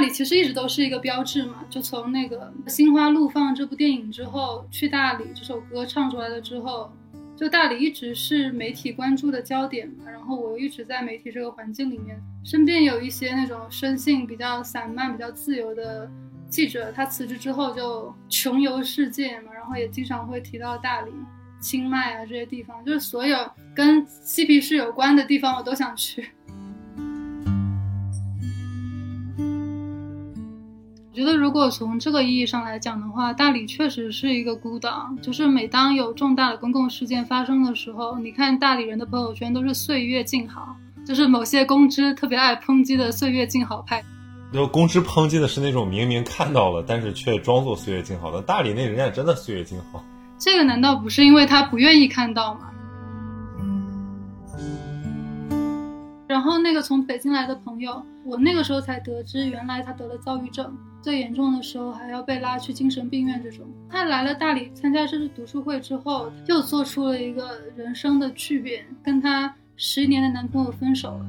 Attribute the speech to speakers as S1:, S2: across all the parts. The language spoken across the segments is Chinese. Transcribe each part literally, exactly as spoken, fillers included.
S1: 理其实一直都是一个标志嘛，就从那个《心花怒放》这部电影之后，去大理这首歌唱出来了之后，就大理一直是媒体关注的焦点嘛。然后我一直在媒体这个环境里面，身边有一些那种生性比较散漫、比较自由的记者，他辞职之后就穷游世界嘛，然后也经常会提到大理、清迈啊这些地方，就是所有跟嬉皮士有关的地方我都想去。我觉得如果从这个意义上来讲的话，大理确实是一个孤岛，就是每当有重大的公共事件发生的时候，你看大理人的朋友圈都是岁月静好，就是某些公知特别爱抨击的岁月静好派。
S2: 就公知抨击的是那种明明看到了但是却装作岁月静好的，大理那人家真的岁月静好，
S1: 这个难道不是因为他不愿意看到吗？然后那个从北京来的朋友，我那个时候才得知原来他得了躁郁症，最严重的时候还要被拉去精神病院这种。他来了大理参加这次读书会之后，又做出了一个人生的巨变，跟他十一年的男朋友分手了。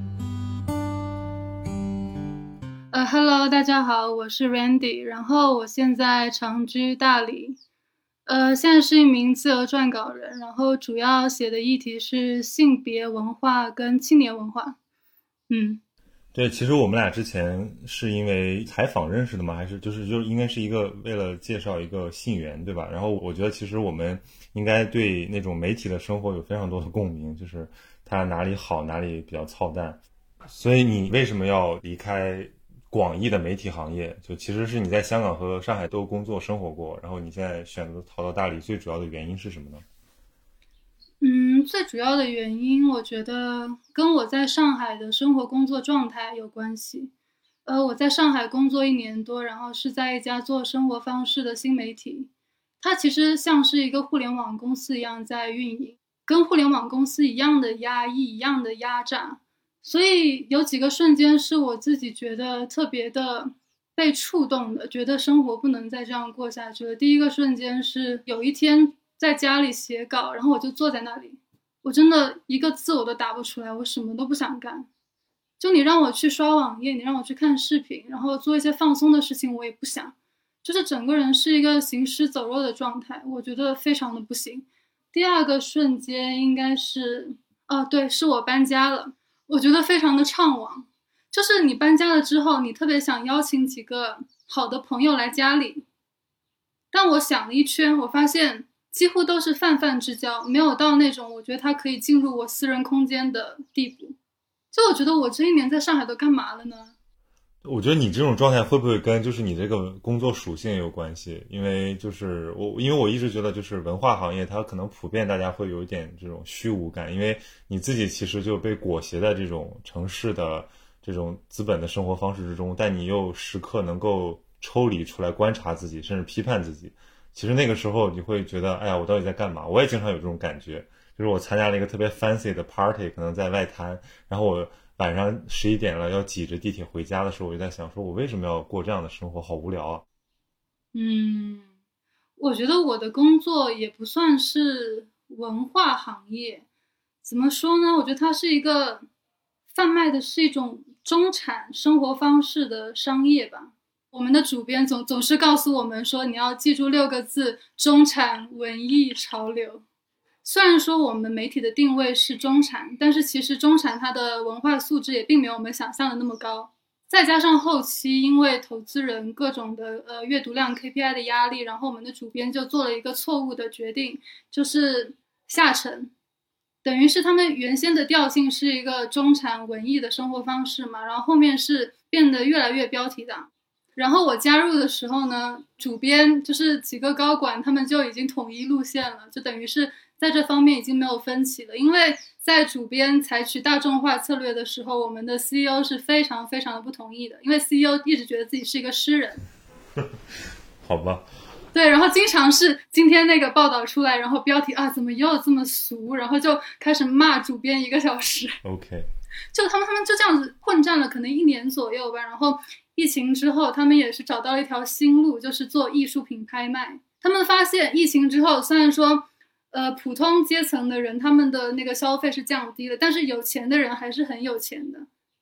S1: 呃、uh, Hello 大家好，我是 Randy， 然后我现在长居大理，呃，现在是一名自由撰稿人，然后主要写的议题是性别文化跟青年文化。嗯，
S2: 对，其实我们俩之前是因为采访认识的吗？还是就是就是应该是一个为了介绍一个信源，对吧？然后我觉得其实我们应该对那种媒体的生活有非常多的共鸣，就是它哪里好哪里比较操蛋。所以你为什么要离开广义的媒体行业？就其实是你在香港和上海都工作生活过，然后你现在选择逃到大理，最主要的原因是什么呢？
S1: 嗯，最主要的原因我觉得跟我在上海的生活工作状态有关系。呃，我在上海工作一年多，然后是在一家做生活方式的新媒体，它其实像是一个互联网公司一样在运营，跟互联网公司一样的压抑，一样的压榨。所以有几个瞬间是我自己觉得特别的被触动的，觉得生活不能再这样过下去了。第一个瞬间是有一天在家里写稿，然后我就坐在那里，我真的一个字我都打不出来，我什么都不想干。就你让我去刷网页，你让我去看视频，然后做一些放松的事情，我也不想，就是整个人是一个行尸走肉的状态，我觉得非常的不行。第二个瞬间应该是哦，对，是我搬家了，我觉得非常的怅惘。就是你搬家了之后，你特别想邀请几个好的朋友来家里，但我想了一圈，我发现几乎都是泛泛之交，没有到那种我觉得他可以进入我私人空间的地步。就我觉得我这一年在上海都干嘛了呢？
S2: 我觉得你这种状态会不会跟就是你这个工作属性有关系？因为就是我，因为我一直觉得就是文化行业它可能普遍大家会有一点这种虚无感，因为你自己其实就被裹挟在这种城市的这种资本的生活方式之中，但你又时刻能够抽离出来观察自己，甚至批判自己。其实那个时候你会觉得，哎呀，我到底在干嘛？我也经常有这种感觉，就是我参加了一个特别 fancy 的 party， 可能在外滩，然后我晚上十一点了要挤着地铁回家的时候，我就在想说我为什么要过这样的生活，好无聊啊。
S1: 嗯，我觉得我的工作也不算是文化行业，怎么说呢？我觉得它是一个贩卖的是一种中产生活方式的商业吧。我们的主编总总是告诉我们说，你要记住六个字：中产、文艺、潮流。虽然说我们媒体的定位是中产，但是其实中产它的文化素质也并没有我们想象的那么高。再加上后期因为投资人各种的呃阅读量 K P I 的压力，然后我们的主编就做了一个错误的决定，就是下沉。等于是他们原先的调性是一个中产文艺的生活方式嘛，然后后面是变得越来越标题党。然后我加入的时候呢，主编就是几个高管他们就已经统一路线了，就等于是在这方面已经没有分歧了。因为在主编采取大众化策略的时候，我们的 C E O 是非常非常的不同意的，因为 C E O 一直觉得自己是一个诗人。
S2: 好吧。
S1: 对，然后经常是今天那个报道出来，然后标题啊怎么又这么俗，然后就开始骂主编一个小时。
S2: OK，
S1: 就他们他们就这样子混战了可能一年左右吧。然后疫情之后他们也是找到了一条新路，就是做艺术品拍卖。他们发现疫情之后，虽然说呃普通阶层的人他们的那个消费是降低了，但是有钱的人还是很有钱的。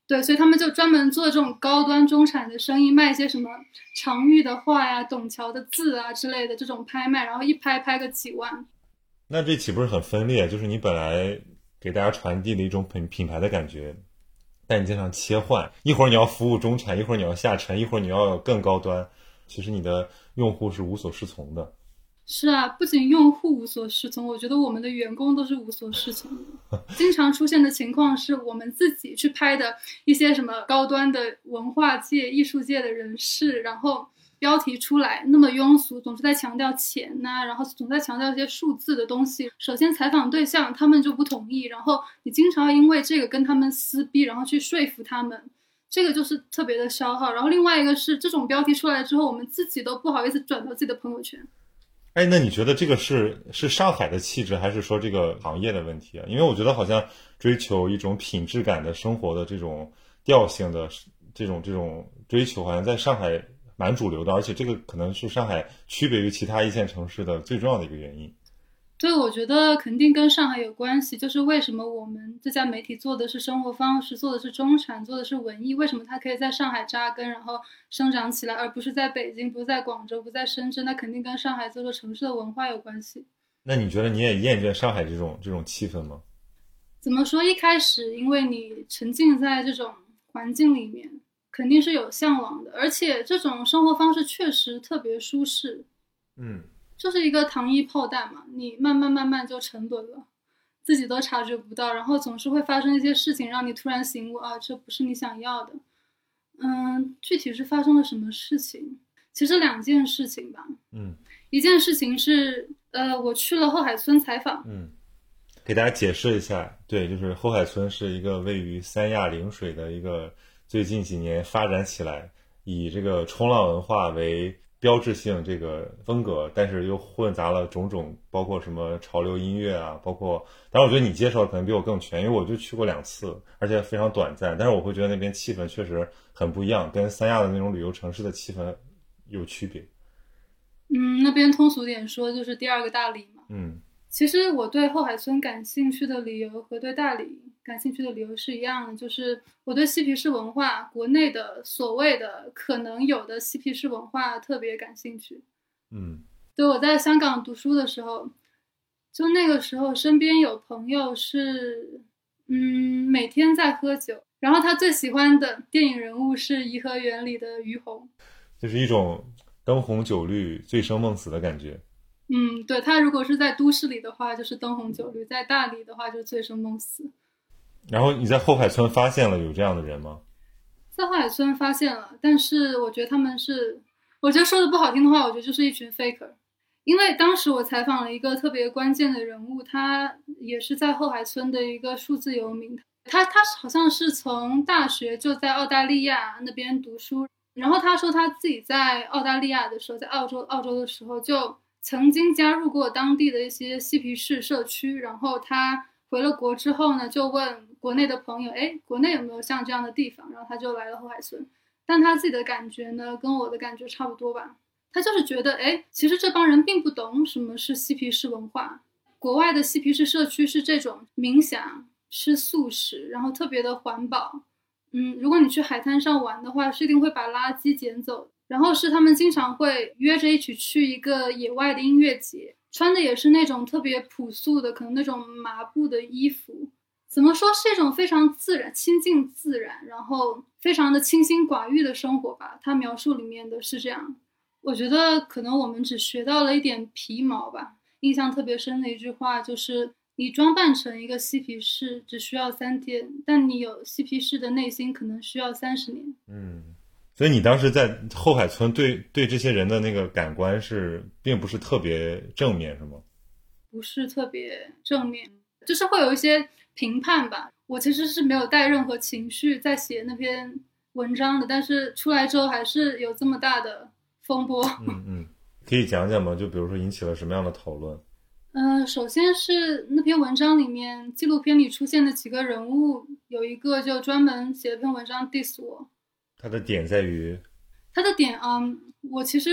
S1: 对，所以他们就专门做这种高端中产的生意，卖一些什么常玉的画呀、董桥的字啊之类的这种拍卖，然后一拍拍个几万。
S2: 那这岂不是很分裂？就是你本来给大家传递的一种品品牌的感觉，但你经常切换，一会儿你要服务中产，一会儿你要下沉，一会儿你要更高端，其实你的用户是无所适从的。
S1: 是啊，不仅用户无所适从，我觉得我们的员工都是无所适从的。经常出现的情况是我们自己去拍的一些什么高端的文化界、艺术界的人士，然后标题出来那么庸俗，总是在强调钱呐、啊，然后总在强调一些数字的东西。首先采访对象他们就不同意，然后你经常因为这个跟他们撕逼，然后去说服他们。这个就是特别的消耗。然后另外一个是这种标题出来之后，我们自己都不好意思转到自己的朋友圈。
S2: 哎，那你觉得这个是是上海的气质，还是说这个行业的问题啊？因为我觉得好像追求一种品质感的生活的这种调性的这种这种追求，好像在上海蛮主流的，而且这个可能是上海区别于其他一线城市的最重要的一个原因。
S1: 对，我觉得肯定跟上海有关系。就是为什么我们这家媒体做的是生活方式，做的是中产，做的是文艺，为什么它可以在上海扎根，然后生长起来，而不是在北京，不是在广州，不在深圳？那肯定跟上海这座城市的文化有关系。
S2: 那你觉得你也厌倦上海这种这种气氛吗？
S1: 怎么说？一开始因为你沉浸在这种环境里面，肯定是有向往的，而且这种生活方式确实特别舒适。
S2: 嗯。
S1: 就是一个糖衣炮弹嘛，你慢慢慢慢就沉沦了，自己都察觉不到，然后总是会发生一些事情让你突然醒悟啊，这不是你想要的。嗯，具体是发生了什么事情？其实两件事情吧。
S2: 嗯，
S1: 一件事情是，呃，我去了后海村采访。
S2: 嗯，给大家解释一下，对，就是后海村是一个位于三亚陵水的一个最近几年发展起来，以这个冲浪文化为标志性这个风格，但是又混杂了种种，包括什么潮流音乐啊，包括，当然我觉得你介绍的可能比我更全，因为我就去过两次，而且非常短暂，但是我会觉得那边气氛确实很不一样，跟三亚的那种旅游城市的气氛有区别。
S1: 嗯，那边通俗点说就是第二个大理嘛。
S2: 嗯，
S1: 其实我对后海村感兴趣的理由和对大理感兴趣的理由是一样的，就是我对嬉皮士文化，国内的所谓的可能有的嬉皮士文化特别感兴趣。
S2: 嗯，
S1: 对，我在香港读书的时候，就那个时候身边有朋友是，嗯，每天在喝酒，然后他最喜欢的电影人物是颐和园里的于红，
S2: 就是一种灯红酒绿、醉生梦死的感觉。
S1: 嗯，对，他如果是在都市里的话，就是灯红酒绿；在大理的话，就是醉生梦死。
S2: 然后你在后海村发现了有这样的人吗？
S1: 在后海村发现了，但是我觉得他们是，我觉得说的不好听的话，我觉得就是一群 faker。因为当时我采访了一个特别关键的人物，他也是在后海村的一个数字游民，他他好像是从大学就在澳大利亚那边读书，然后他说他自己在澳大利亚的时候，在澳洲澳洲的时候就曾经加入过当地的一些嬉皮士社区，然后他回了国之后呢，就问国内的朋友，哎，国内有没有像这样的地方？然后他就来了后海村，但他自己的感觉呢，跟我的感觉差不多吧。他就是觉得，哎，其实这帮人并不懂什么是嬉皮士文化。国外的嬉皮士社区是这种冥想、吃素食，然后特别的环保。嗯，如果你去海滩上玩的话，是一定会把垃圾捡走。然后是他们经常会约着一起去一个野外的音乐节，穿的也是那种特别朴素的，可能那种麻布的衣服。怎么说，是一种非常自然、亲近自然，然后非常的清心寡欲的生活吧。他描述里面的是这样。我觉得可能我们只学到了一点皮毛吧。印象特别深的一句话就是，你装扮成一个嬉皮士只需要三天，但你有嬉皮士的内心可能需要三十年。
S2: 嗯，所以你当时在后海村对对这些人的那个感官是并不是特别正面，是吗？
S1: 不是特别正面，就是会有一些评判吧。我其实是没有带任何情绪在写那篇文章的，但是出来之后还是有这么大的风波。
S2: 嗯嗯，可以讲讲吗？就比如说引起了什么样的讨论？
S1: 嗯、呃，首先是那篇文章里面，纪录片里出现的几个人物，有一个就专门写了篇文章 diss 我。
S2: 它的点在于，
S1: 他的点啊、嗯，我其实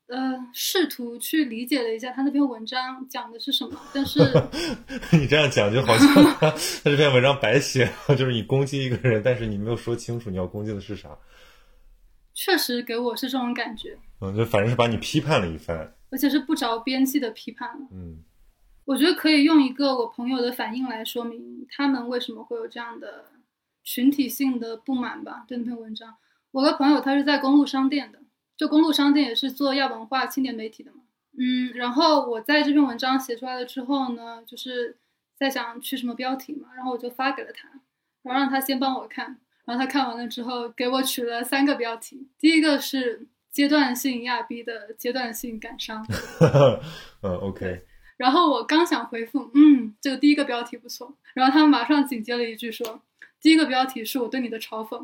S1: 呃试图去理解了一下他那篇文章讲的是什么，但是
S2: 你这样讲就好像他他这篇文章白写了，就是你攻击一个人，但是你没有说清楚你要攻击的是啥。
S1: 确实给我是这种感觉。
S2: 嗯，就反正是把你批判了一番，
S1: 而且是不着边际的批判了。
S2: 嗯，
S1: 我觉得可以用一个我朋友的反应来说明他们为什么会有这样的群体性的不满吧，对那篇文章。我的朋友他是在公路商店的，就公路商店也是做亚文化青年媒体的嘛。嗯，然后我在这篇文章写出来了之后呢，就是在想取什么标题嘛，然后我就发给了他，然后让他先帮我看，然后他看完了之后给我取了三个标题。第一个是阶段性亚逼的阶段性感伤。
S2: 嗯 OK。
S1: 然后我刚想回复，嗯，这个第一个标题不错，然后他马上紧接了一句说，第一个标题是我对你的嘲讽。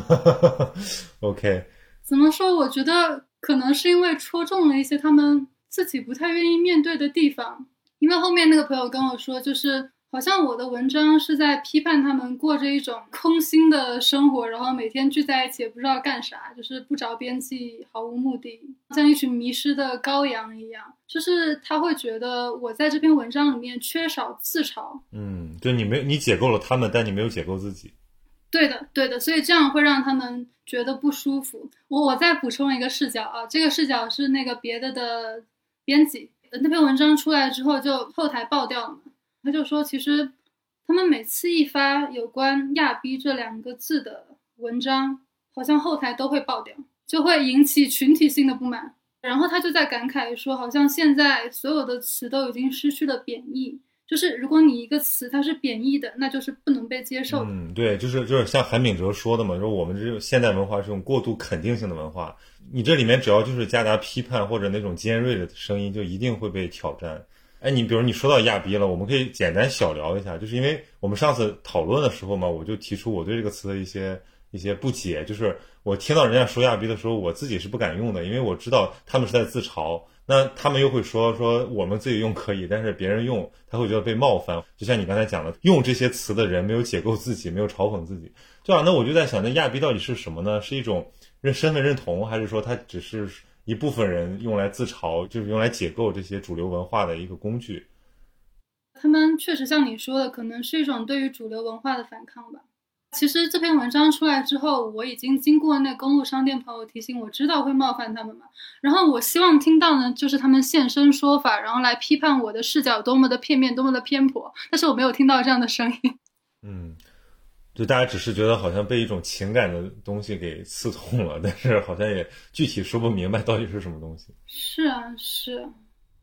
S2: OK。
S1: 怎么说？我觉得可能是因为戳中了一些他们自己不太愿意面对的地方。因为后面那个朋友跟我说，就是好像我的文章是在批判他们过着一种空心的生活，然后每天聚在一起也不知道干啥，就是不着边际，毫无目的，像一群迷失的羔羊一样。就是他会觉得我在这篇文章里面缺少自嘲。
S2: 嗯，就你没你解构了他们，但你没有解构自己。
S1: 对的对的，所以这样会让他们觉得不舒服。我我再补充一个视角啊，这个视角是那个别的的编辑，那篇文章出来之后就后台爆掉了嘛。他就说其实他们每次一发有关亚逼这两个字的文章，好像后台都会爆掉，就会引起群体性的不满。然后他就在感慨说，好像现在所有的词都已经失去了贬义，就是如果你一个词它是贬义的，那就是不能被接受的。
S2: 嗯，对，就是就是像韩炳哲说的嘛，说我们这种现代文化是种过度肯定性的文化，你这里面只要就是夹杂批判或者那种尖锐的声音，就一定会被挑战。哎，你比如你说到亚逼了，我们可以简单小聊一下，就是因为我们上次讨论的时候嘛，我就提出我对这个词的一些一些不解，就是我听到人家说亚逼的时候，我自己是不敢用的，因为我知道他们是在自嘲。那他们又会说说我们自己用可以，但是别人用他会觉得被冒犯。就像你刚才讲的，用这些词的人没有解构自己，没有嘲讽自己。对啊，那我就在想，那亚逼到底是什么呢？是一种认身份认同，还是说它只是一部分人用来自嘲，就是用来解构这些主流文化的一个工具？
S1: 他们确实像你说的，可能是一种对于主流文化的反抗吧。其实这篇文章出来之后，我已经经过那公路商店朋友提醒，我知道会冒犯他们嘛。然后我希望听到呢，就是他们现身说法，然后来批判我的视角多么的片面，多么的偏颇。但是我没有听到这样的声音。
S2: 嗯，就大家只是觉得好像被一种情感的东西给刺痛了，但是好像也具体说不明白到底是什么东西。
S1: 是啊，是啊。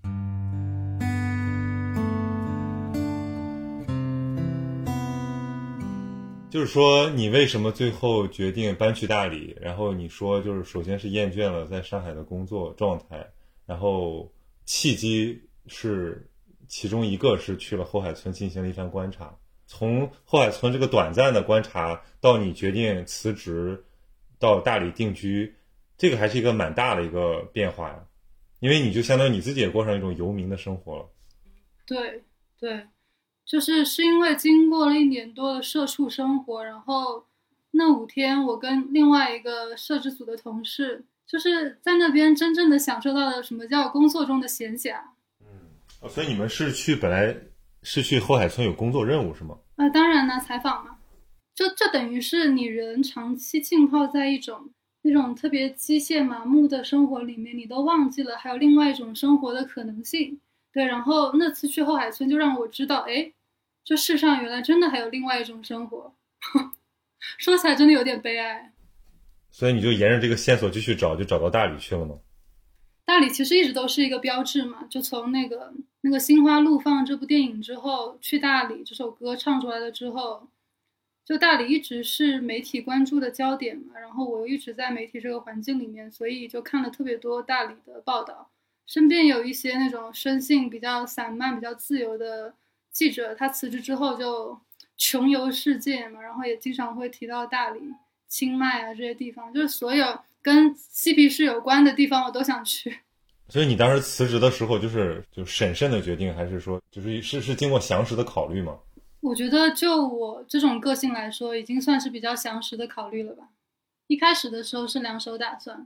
S2: 就是说你为什么最后决定搬去大理，然后你说就是首先是厌倦了在上海的工作状态，然后契机是其中一个是去了后海村进行了一番观察，从后海村这个短暂的观察到你决定辞职到大理定居，这个还是一个蛮大的一个变化呀，因为你就相当于你自己也过上一种游民的生活了。
S1: 对对，就是是因为经过了一年多的社畜生活，然后那五天我跟另外一个摄制组的同事，就是在那边真正的享受到了什么叫工作中的闲暇。
S2: 嗯，所以你们是去本来是去后海村有工作任务是吗？
S1: 啊、呃，当然呢，采访嘛，就这等于是你人长期浸泡在一种那种特别机械麻木的生活里面，你都忘记了还有另外一种生活的可能性。对，然后那次去后海村就让我知道，哎，这世上原来真的还有另外一种生活。说起来真的有点悲哀。
S2: 所以你就沿着这个线索继续找，就找到大理去了吗？
S1: 大理其实一直都是一个标志嘛，就从那个那个心花怒放这部电影之后，去大理这首歌唱出来了之后，就大理一直是媒体关注的焦点嘛，然后我又一直在媒体这个环境里面，所以就看了特别多大理的报道，身边有一些那种生性比较散漫比较自由的记者，他辞职之后就穷游世界嘛，然后也经常会提到大理、清迈啊这些地方，就是所有跟嬉皮士有关的地方我都想去。
S2: 所以你当时辞职的时候就是就审慎的决定，还是说就是是是经过详实的考虑吗？
S1: 我觉得就我这种个性来说，已经算是比较详实的考虑了吧。一开始的时候是两手打算，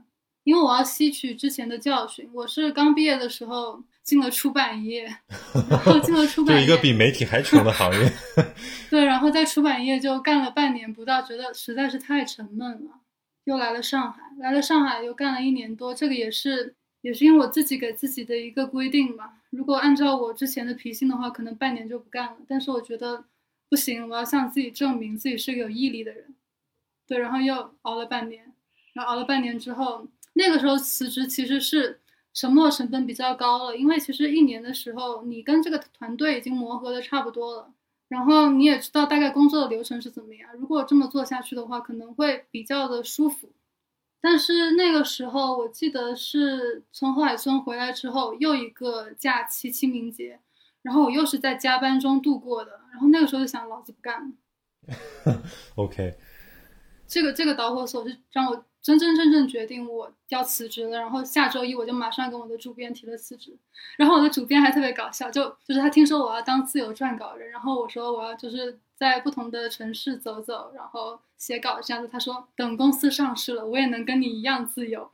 S1: 因为我要吸取之前的教训。我是刚毕业的时候进了出版业，然后进了出版业，
S2: 就一个比媒体还穷的行业。
S1: 对，然后在出版业就干了半年不到，觉得实在是太沉闷了，又来了上海，来了上海又干了一年多。这个也是也是因为我自己给自己的一个规定吧。如果按照我之前的脾性的话，可能半年就不干了。但是我觉得不行，我要向自己证明自己是个有毅力的人。对，然后又熬了半年，然后熬了半年之后，那个时候辞职其实是沉没成本比较高了，因为其实一年的时候，你跟这个团队已经磨合的差不多了，然后你也知道大概工作的流程是怎么样。如果这么做下去的话，可能会比较的舒服。但是那个时候，我记得是从后海村回来之后，又一个假期清明节，然后我又是在加班中度过的。然后那个时候就想，老子不干了。
S2: OK。
S1: 这个这个导火索是让我真真正正决定我要辞职了。然后下周一我就马上跟我的主编提了辞职。然后我的主编还特别搞笑，就就是他听说我要当自由撰稿人，然后我说我要就是在不同的城市走走，然后写稿这样子。他说等公司上市了，我也能跟你一样自由。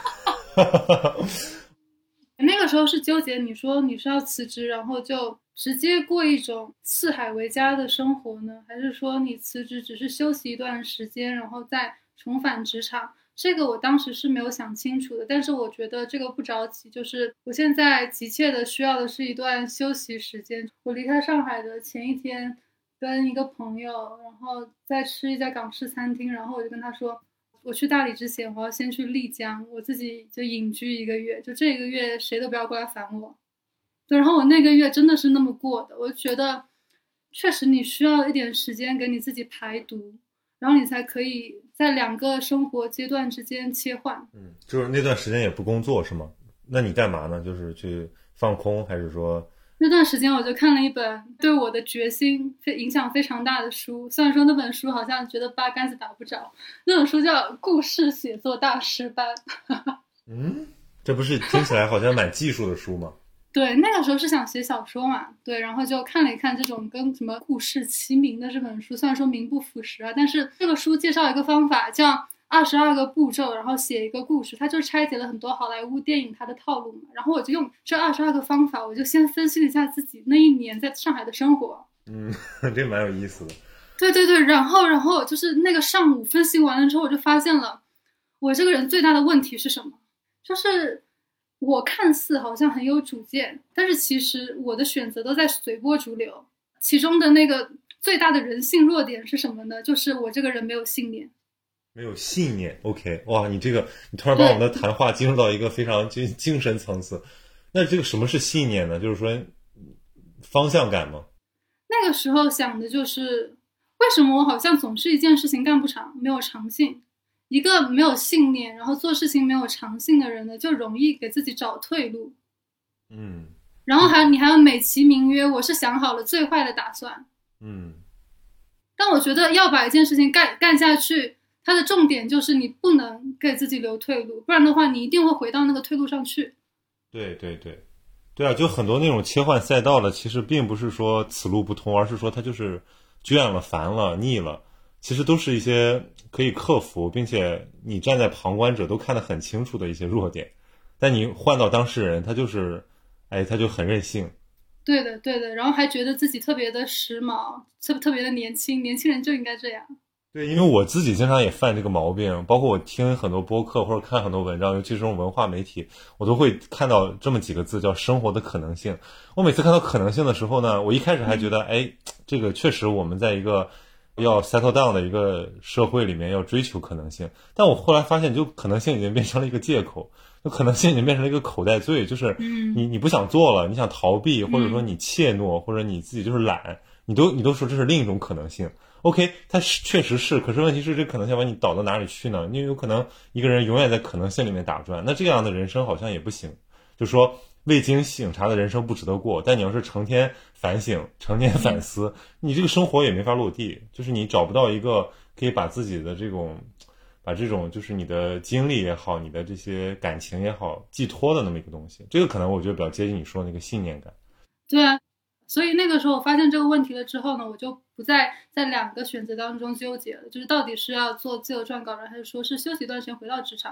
S1: 那个时候是纠结，你说你是要辞职，然后就直接过一种四海为家的生活呢，还是说你辞职只是休息一段时间，然后再重返职场？这个我当时是没有想清楚的，但是我觉得这个不着急，就是我现在急切的需要的是一段休息时间。我离开上海的前一天，跟一个朋友，然后在吃一家港式餐厅，然后我就跟他说，我去大理之前，我要先去丽江，我自己就隐居一个月，就这一个月谁都不要过来烦我。对，然后我那个月真的是那么过的。我觉得确实你需要一点时间给你自己排毒，然后你才可以在两个生活阶段之间切换。
S2: 嗯，就是那段时间也不工作是吗？那你干嘛呢？就是去放空，还是说？
S1: 那段时间我就看了一本对我的决心非影响非常大的书，虽然说那本书好像觉得八竿子打不着，那本书叫《故事写作大师班》。
S2: 嗯，这不是听起来好像蛮技术的书吗？
S1: 对，那个时候是想写小说嘛，对，然后就看了一看这种跟什么故事齐名的这本书，虽然说名不副实啊，但是这个书介绍一个方法叫二十二个步骤，然后写一个故事，它就拆解了很多好莱坞电影它的套路嘛。然后我就用这二十二个方法，我就先分析了一下自己那一年在上海的生活。
S2: 嗯，这蛮有意思的。
S1: 对对对，然后然后就是那个上午分析完了之后，我就发现了我这个人最大的问题是什么，就是我看似好像很有主见，但是其实我的选择都在随波逐流。其中的那个最大的人性弱点是什么呢？就是我这个人没有信念。
S2: 没有信念 OK。 哇，你这个你突然把我们的谈话进入到一个非常精精神层次。那这个什么是信念呢？就是说方向感吗？
S1: 那个时候想的就是为什么我好像总是一件事情干不长，没有长性。一个没有信念，然后做事情没有长性的人呢，就容易给自己找退路。
S2: 嗯，
S1: 然后还你还要美其名曰我是想好了最坏的打算。
S2: 嗯，
S1: 但我觉得要把一件事情干干下去，它的重点就是你不能给自己留退路，不然的话你一定会回到那个退路上去。
S2: 对对对对啊，就很多那种切换赛道的，其实并不是说此路不通，而是说它就是倦了、烦了、腻了，其实都是一些可以克服，并且你站在旁观者都看得很清楚的一些弱点。但你换到当事人，他就是哎他就很任性。
S1: 对的对的，然后还觉得自己特别的时髦，特特别的年轻，年轻人就应该这样。
S2: 对，因为我自己经常也犯这个毛病，包括我听很多播客或者看很多文章，尤其是这种文化媒体，我都会看到这么几个字，叫生活的可能性。我每次看到可能性的时候呢，我一开始还觉得哎这个确实我们在一个要 settle down 的一个社会里面要追求可能性，但我后来发现就可能性已经变成了一个借口，就可能性已经变成了一个口袋罪，就是你你不想做了，你想逃避，或者说你怯懦，或者你自己就是懒，你都你都说这是另一种可能性。OK， 它是确实是，可是问题是这可能性把你导到哪里去呢？因为有可能一个人永远在可能性里面打转，那这样的人生好像也不行。就说未经醒察的人生不值得过，但你要是成天反省、成天反思，你这个生活也没法落地，就是你找不到一个可以把自己的这种把这种就是你的经历也好，你的这些感情也好寄托的那么一个东西。这个可能我觉得比较接近你说的那个信念感。
S1: 对啊，所以那个时候我发现这个问题了之后呢，我就不再在两个选择当中纠结了，就是到底是要做自由撰稿人，还是说是休息一段时间回到职场。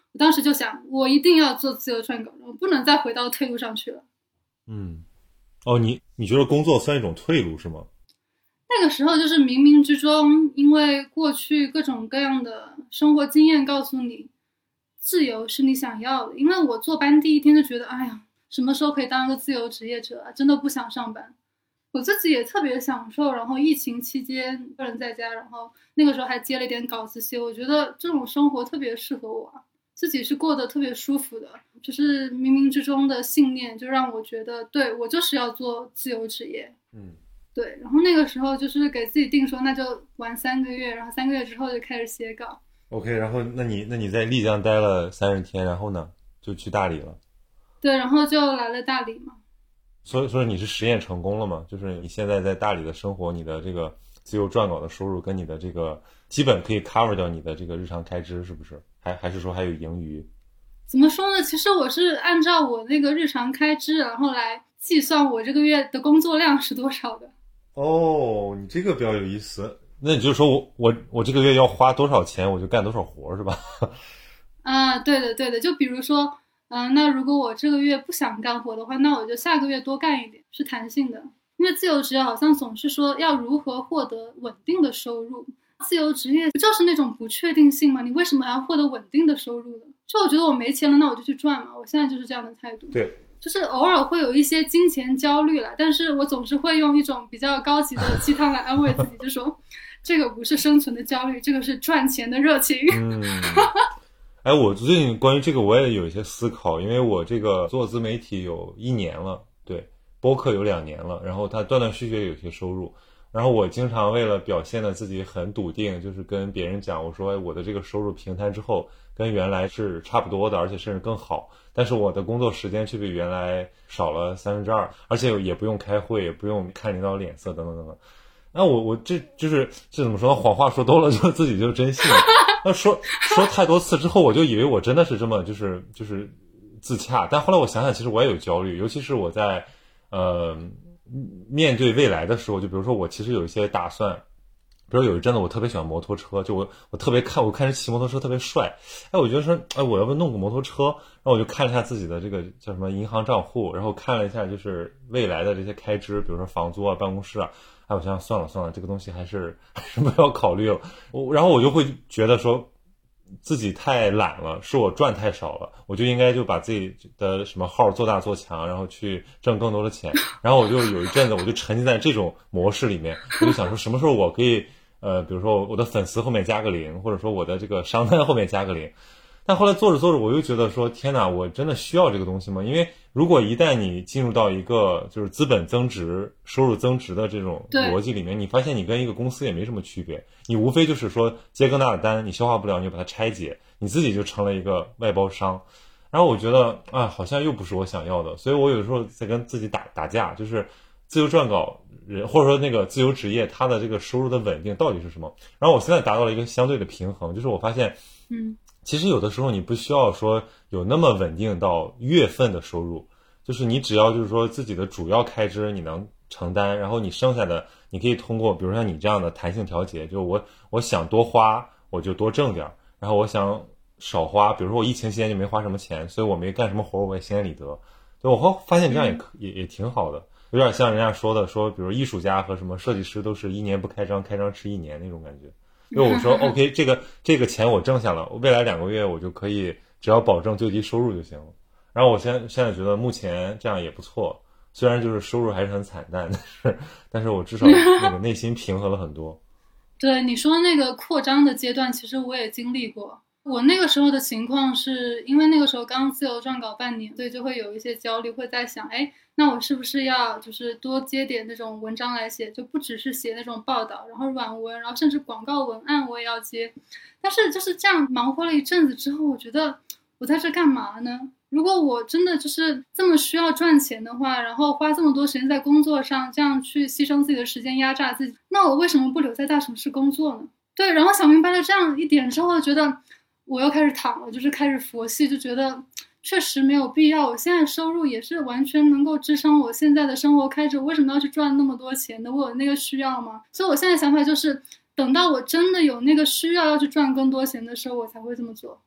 S1: 我当时就想，我一定要做自由撰稿，我不能再回到退路上去了。
S2: 嗯，哦，你你觉得工作算一种退路是吗？
S1: 那个时候就是冥冥之中，因为过去各种各样的生活经验告诉你，自由是你想要的。因为我坐班第一天就觉得，哎呀，什么时候可以当一个自由职业者啊？真的不想上班。我自己也特别享受，然后疫情期间一个人在家，然后那个时候还接了一点稿子写，我觉得这种生活特别适合我啊，自己是过得特别舒服的，就是冥冥之中的信念就让我觉得，对，我就是要做自由职业。
S2: 嗯，
S1: 对，然后那个时候就是给自己定说，那就玩三个月，然后三个月之后就开始写稿。
S2: OK，然后那你那你在丽江待了三十天，然后呢就去大理了。
S1: 对，然后就来了大理嘛。
S2: 所以所以你是实验成功了吗？就是你现在在大理的生活，你的这个自由撰稿的收入跟你的这个基本可以 cover 掉你的这个日常开支，是不是？还还是说还有盈余？
S1: 怎么说呢？其实我是按照我那个日常开支，然后来计算我这个月的工作量是多少的。
S2: 哦，你这个比较有意思。那你就说我我我这个月要花多少钱，我就干多少活，是吧？
S1: 啊，对的对的，就比如说，嗯、呃，那如果我这个月不想干活的话，那我就下个月多干一点，是弹性的。因为自由职业好像总是说要如何获得稳定的收入，自由职业不就是那种不确定性吗？你为什么还要获得稳定的收入呢？就我觉得我没钱了，那我就去赚嘛。我现在就是这样的态度。
S2: 对，
S1: 就是偶尔会有一些金钱焦虑了，但是我总是会用一种比较高级的鸡汤来安慰自己，就说这个不是生存的焦虑，这个是赚钱的热情。
S2: 嗯，哎，我最近关于这个我也有一些思考，因为我这个做自媒体有一年了，对，播客有两年了，然后它断断续续有些收入，然后我经常为了表现的自己很笃定，就是跟别人讲，我说，哎，我的这个收入平摊之后跟原来是差不多的，而且甚至更好，但是我的工作时间却比原来少了三分之二，而且也不用开会，也不用看领导脸色，等等等等。那我我这就是这怎么说呢？谎话说多了就自己就真信了。那说说太多次之后，我就以为我真的是这么就是就是自洽，但后来我想想，其实我也有焦虑，尤其是我在呃面对未来的时候，就比如说我其实有一些打算。比如有一阵子我特别喜欢摩托车，就我我特别看我看着骑摩托车特别帅，哎，我觉得说哎我要不弄个摩托车，然后我就看了一下自己的这个叫什么银行账户，然后看了一下就是未来的这些开支，比如说房租啊、办公室啊，哎，我想想算了算了，这个东西还是还是不要考虑了。我然后我就会觉得说自己太懒了，是我赚太少了，我就应该就把自己的什么号做大做强，然后去挣更多的钱。然后我就有一阵子我就沉浸在这种模式里面，我就想说什么时候我可以呃，比如说我的粉丝后面加个零，或者说我的这个商单后面加个零。但后来做着做着，我又觉得说，天哪，我真的需要这个东西吗？因为如果一旦你进入到一个就是资本增值、收入增值的这种逻辑里面，你发现你跟一个公司也没什么区别，你无非就是说接更大的单，你消化不了，你就把它拆解，你自己就成了一个外包商。然后我觉得啊，好像又不是我想要的，所以我有时候在跟自己打打架，就是自由撰稿人或者说那个自由职业，它的这个收入的稳定到底是什么？然后我现在达到了一个相对的平衡，就是我发现，
S1: 嗯，
S2: 其实有的时候你不需要说有那么稳定到月份的收入，就是你只要就是说自己的主要开支你能承担，然后你剩下的你可以通过比如说像你这样的弹性调节，就我我想多花我就多挣点，然后我想少花，比如说我疫情期间就没花什么钱，所以我没干什么活我也心安理得，就我会发现这样也可也也挺好的。有点像人家说的说比如艺术家和什么设计师都是一年不开张，开张吃一年那种感觉。因为我说 OK 这个这个钱我挣下了，未来两个月我就可以只要保证最低收入就行了。然后我现在现在觉得目前这样也不错，虽然就是收入还是很惨淡，但是但是我至少那个内心平和了很多。
S1: 对，你说那个扩张的阶段，其实我也经历过。我那个时候的情况是因为那个时候刚自由撰稿半年，所以就会有一些焦虑，会在想，哎，那我是不是要就是多接点那种文章来写，就不只是写那种报道，然后软文，然后甚至广告文案我也要接。但是就是这样忙活了一阵子之后，我觉得我在这干嘛呢？如果我真的就是这么需要赚钱的话，然后花这么多时间在工作上，这样去牺牲自己的时间，压榨自己，那我为什么不留在大城市工作呢？对，然后想明白了这样一点之后，觉得我又开始躺了，就是开始佛系，就觉得确实没有必要。我现在收入也是完全能够支撑我现在的生活开支，我为什么要去赚那么多钱呢？我有那个需要吗？所以我现在想法就是，等到我真的有那个需要要去赚更多钱的时候，我才会这么做。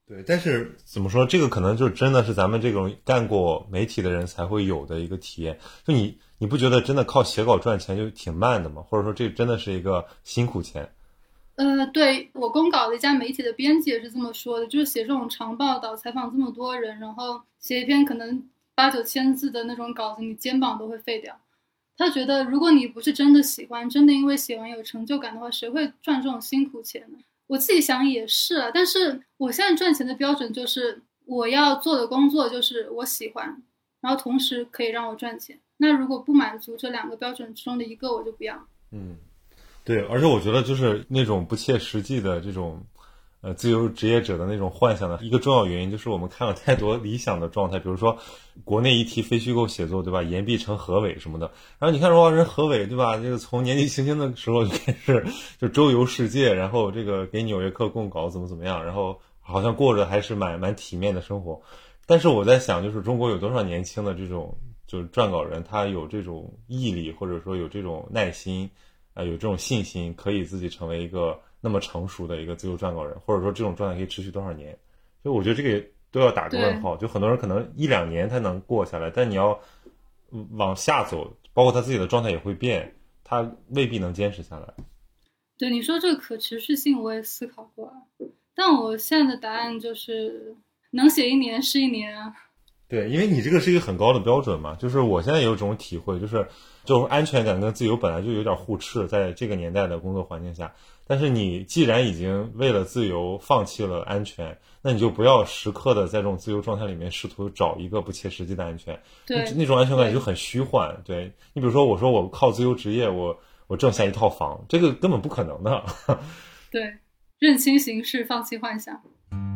S2: 对，但是怎么说，这个可能就真的是咱们这种干过媒体的人才会有的一个体验。就你你不觉得真的靠写稿赚钱就挺慢的吗？或者说这真的是一个辛苦钱？
S1: 呃，对，我公稿的一家媒体的编辑也是这么说的，就是写这种长报道，采访这么多人，然后写一篇可能八九千字的那种稿子，你肩膀都会废掉。他觉得，如果你不是真的喜欢，真的因为写完有成就感的话，谁会赚这种辛苦钱呢？我自己想也是啊，但是我现在赚钱的标准就是我要做的工作就是我喜欢，然后同时可以让我赚钱。那如果不满足这两个标准之中的一个，我就不要。
S2: 嗯，对，而且我觉得就是那种不切实际的这种呃自由职业者的那种幻想的一个重要原因，就是我们看了太多理想的状态，比如说国内一提非虚构写作，对吧？言必成何伟什么的。然后你看说人何伟，对吧？这个从年纪轻轻的时候就开始就周游世界，然后这个给纽约客供稿怎么怎么样，然后好像过着还是蛮蛮体面的生活。但是我在想，就是中国有多少年轻的这种就是撰稿人，他有这种毅力，或者说有这种耐心，呃，有这种信心，可以自己成为一个那么成熟的一个自由撰稿人，或者说这种状态可以持续多少年？所以我觉得这个都要打个问号。就很多人可能一两年才能过下来，但你要往下走，包括他自己的状态也会变，他未必能坚持下来。
S1: 对，你说这个可持续性，我也思考过啊，但我现在的答案就是能写一年是一年啊。
S2: 对，因为你这个是一个很高的标准嘛，就是我现在有一种体会，就是这种安全感跟自由本来就有点互斥，在这个年代的工作环境下。但是你既然已经为了自由放弃了安全，那你就不要时刻的在这种自由状态里面试图找一个不切实际的安全。
S1: 对，
S2: 那种安全感就很虚幻。对，你比如说，我说我靠自由职业，我我挣下一套房，这个根本不可能的。
S1: 对，认清形势，放弃幻想。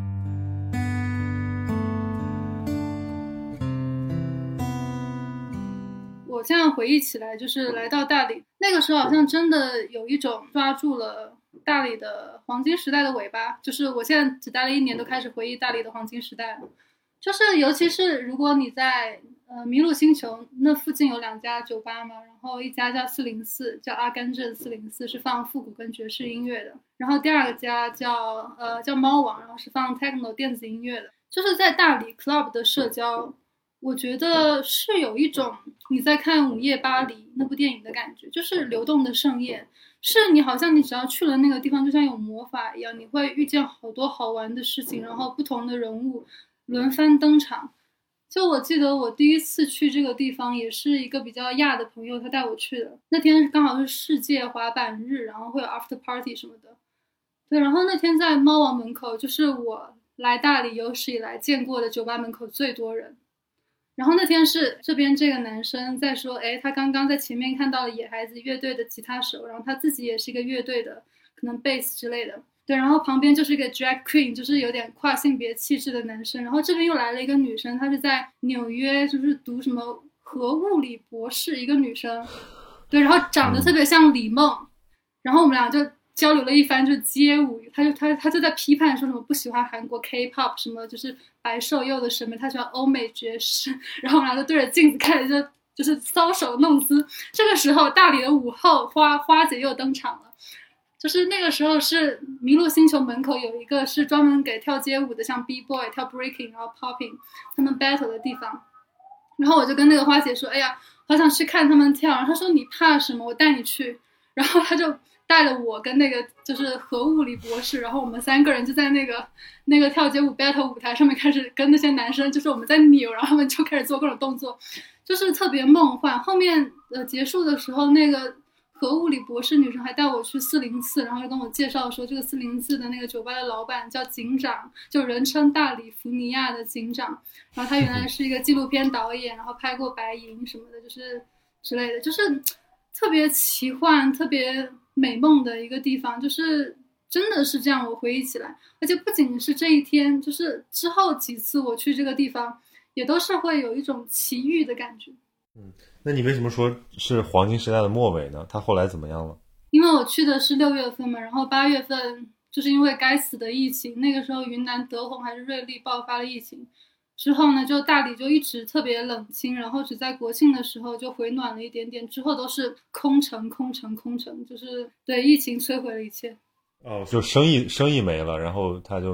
S1: 我现在回忆起来，就是来到大理那个时候，好像真的有一种抓住了大理的黄金时代的尾巴。就是我现在只待了一年，都开始回忆大理的黄金时代了。就是尤其是如果你在呃麋鹿星球那附近有两家酒吧嘛，然后一家叫四零四，叫阿甘正四零四，是放复古跟爵士音乐的。然后第二个家叫呃叫猫王，然后是放 techno 电子音乐的。就是在大理 club 的社交，我觉得是有一种你在看《午夜巴黎》那部电影的感觉，就是流动的盛宴，是你好像你只要去了那个地方，就像有魔法一样，你会遇见好多好玩的事情，然后不同的人物轮番登场。就我记得我第一次去这个地方，也是一个比较亚的朋友他带我去的，那天刚好是世界滑板日，然后会有 after party 什么的。对，然后那天在猫王门口，就是我来大理有史以来见过的酒吧门口最多人。然后那天是这边这个男生在说，哎，他刚刚在前面看到了野孩子乐队的吉他手，然后他自己也是一个乐队的，可能贝斯之类的。对，然后旁边就是一个 drag queen， 就是有点跨性别气质的男生。然后这边又来了一个女生，她是在纽约，就是读什么核物理博士，一个女生。对，然后长得特别像李梦。然后我们俩就交流了一番，就街舞，他就他他就在批判说什么不喜欢韩国 K-pop， 什么就是白瘦幼的审美，他喜欢欧美爵士。然后我们俩就对着镜子开始就就是搔首弄姿。这个时候，大理的午后花花姐又登场了。就是那个时候是麋鹿星球门口有一个是专门给跳街舞的，像 B-boy 跳 breaking 然后 popping 他们 battle 的地方。然后我就跟那个花姐说，哎呀，好想去看他们跳。然后她说你怕什么，我带你去。然后她就带了我跟那个就是核物理博士，然后我们三个人就在那个那个跳街舞 battle 舞台上面开始跟那些男生，就是我们在扭，然后他们就开始做各种动作，就是特别梦幻。后面呃结束的时候，那个核物理博士女生还带我去四零四，然后就跟我介绍说，这个四零四的那个酒吧的老板叫警长，就人称大理福尼亚的警长。然后他原来是一个纪录片导演，然后拍过白银什么的，就是之类的，就是特别奇幻特别美梦的一个地方。就是真的是这样，我回忆起来，而且不仅是这一天，就是之后几次我去这个地方也都是会有一种奇遇的感觉。
S2: 嗯，那你为什么说是黄金时代的末尾呢？他后来怎么样了？
S1: 因为我去的是六月份嘛，然后八月份就是因为该死的疫情，那个时候云南德宏还是瑞丽爆发了疫情，之后呢就大理就一直特别冷清，然后只在国庆的时候就回暖了一点点，之后都是空城空城空城，就是对疫情摧毁了一切。
S2: 哦，就生意生意没了，然后他就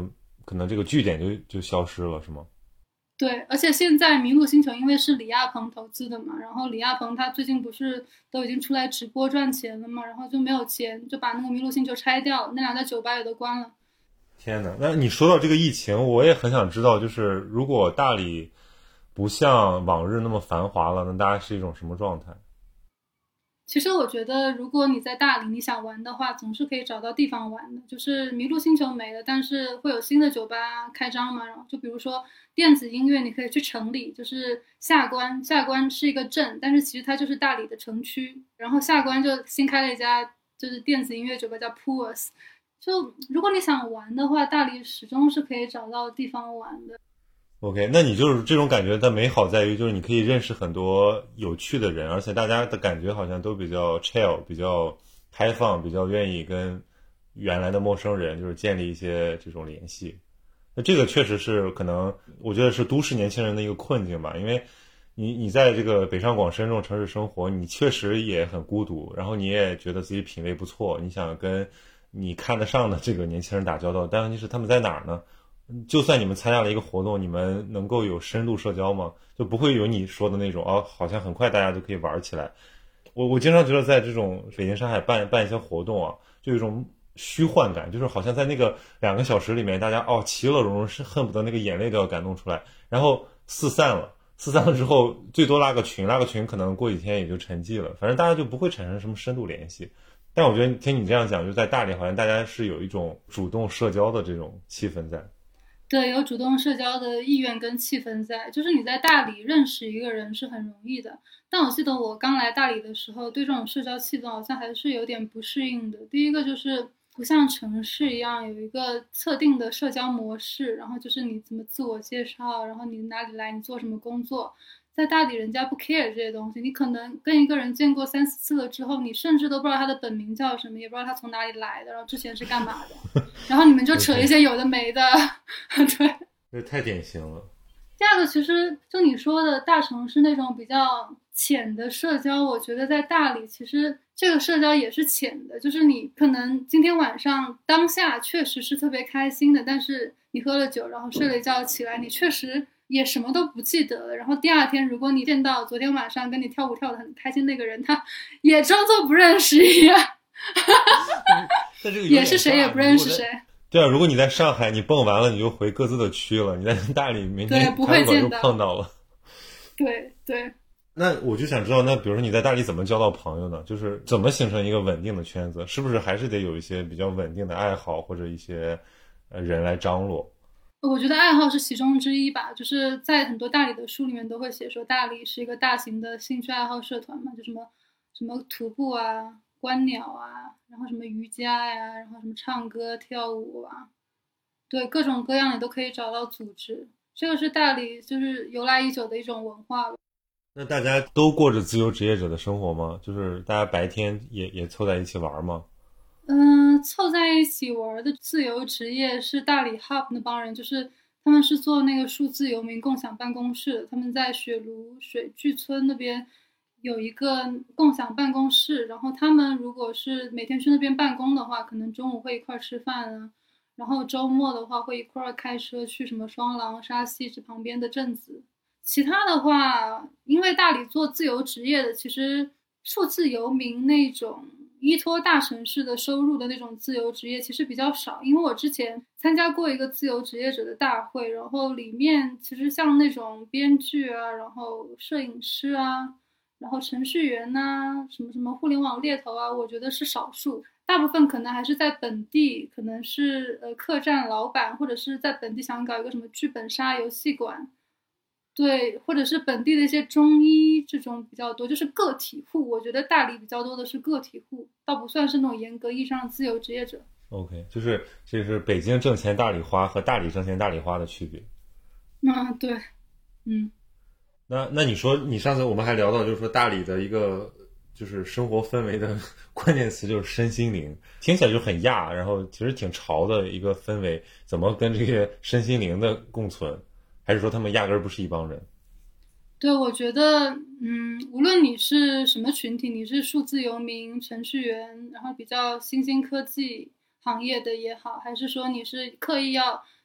S2: 可能这个据点就就消失了，是吗？
S1: 对，而且现在麋鹿星球因为是李亚鹏投资的嘛，然后李亚鹏他最近不是都已经出来直播赚钱了嘛，然后就没有钱，就把那个麋鹿星球拆掉，那两家酒吧也都关了。
S2: 天哪，那你说到这个疫情，我也很想知道，就是如果大理不像往日那么繁华了，那大概是一种什么状态？
S1: 其实我觉得，如果你在大理，你想玩的话，总是可以找到地方玩的。就是麋鹿星球没了，但是会有新的酒吧开张嘛。然后就比如说电子音乐，你可以去城里，就是下关。下关是一个镇，但是其实它就是大理的城区。然后下关就新开了一家就是电子音乐酒吧，叫 Pools。就如果你想玩的话，大理始终是可以找到地方玩的。
S2: OK，那你就是这种感觉的美好在于，就是你可以认识很多有趣的人，而且大家的感觉好像都比较 chill，比较开放，比较愿意跟原来的陌生人就是建立一些这种联系。那这个确实是可能，我觉得是都市年轻人的一个困境吧，因为你你在这个北上广深这种城市生活，你确实也很孤独，然后你也觉得自己品味不错，你想跟你看得上的这个年轻人打交道，但问题是他们在哪儿呢？就算你们参加了一个活动，你们能够有深度社交吗？就不会有你说的那种哦，好像很快大家就可以玩起来。我我经常觉得在这种北京、上海办办一些活动啊，就有一种虚幻感，就是好像在那个两个小时里面，大家哦其乐融融，是恨不得那个眼泪都要感动出来，然后四散了。四散了之后，最多拉个群，拉个群可能过几天也就沉寂了，反正大家就不会产生什么深度联系。但我觉得听你这样讲，就在大理好像大家是有一种主动社交的这种气氛在。
S1: 对，有主动社交的意愿跟气氛在，就是你在大理认识一个人是很容易的。但我记得我刚来大理的时候，对这种社交气氛好像还是有点不适应的。第一个就是不像城市一样有一个特定的社交模式，然后就是你怎么自我介绍，然后你哪里来，你做什么工作。在大理人家不 care 这些东西，你可能跟一个人见过三四次了之后，你甚至都不知道他的本名叫什么，也不知道他从哪里来的，然后之前是干嘛的，然后你们就扯一些有的没的。对，
S2: 这太典型了。
S1: 第二个其实就你说的大城市那种比较浅的社交，我觉得在大理其实这个社交也是浅的，就是你可能今天晚上当下确实是特别开心的，但是你喝了酒然后睡了一觉起来，你确实也什么都不记得了，然后第二天如果你见到昨天晚上跟你跳舞跳得很开心那个人，他也装作不认识一样。
S2: 但这个
S1: 也是谁也不认识谁。
S2: 对啊，如果你在上海你蹦完了你就回各自的区了，你在大理明天
S1: 不会见
S2: 又碰到了。
S1: 对对。
S2: 那我就想知道，那比如说你在大理怎么交到朋友呢？就是怎么形成一个稳定的圈子？是不是还是得有一些比较稳定的爱好或者一些呃人来张罗？
S1: 我觉得爱好是其中之一吧，就是在很多大理的书里面都会写说，大理是一个大型的兴趣爱好社团嘛，就什么什么徒步啊、观鸟啊，然后什么瑜伽呀，然后什么唱歌跳舞啊，对，各种各样的都可以找到组织。这个是大理就是由来已久的一种文化吧。
S2: 那大家都过着自由职业者的生活吗？就是大家白天也也凑在一起玩吗？
S1: 嗯，凑在一起玩的自由职业是大理 Hub 那帮人，就是他们是做那个数字游民共享办公室的，他们在雪庐水聚村那边有一个共享办公室，然后他们如果是每天去那边办公的话，可能中午会一块吃饭啊，然后周末的话会一块开车去什么双廊、沙溪这旁边的镇子。其他的话，因为大理做自由职业的，其实数字游民那种依托大城市的收入的那种自由职业其实比较少。因为我之前参加过一个自由职业者的大会，然后里面其实像那种编剧啊，然后摄影师啊，然后程序员呐、什么什么互联网猎头啊，我觉得是少数。大部分可能还是在本地，可能是呃客栈老板，或者是在本地想搞一个什么剧本杀游戏馆。对，或者是本地的一些中医这种比较多，就是个体户。我觉得大理比较多的是个体户，倒不算是那种严格意义上的自由职业者。
S2: OK， 就是这是北京挣钱大理花和大理挣钱大理花的区别。
S1: 嗯，对，嗯。
S2: 那那你说，你上次我们还聊到，就是说大理的一个就是生活氛围的关键词就是身心灵，听起来就很亚，然后其实挺潮的一个氛围，怎么跟这个身心灵的共存？还是说他们压根儿不是一帮人？
S1: 对，我觉得，嗯，无论你是什么群体，你是数字游民、程序员，然后比较新兴科技行业的也好，还是说你是刻意要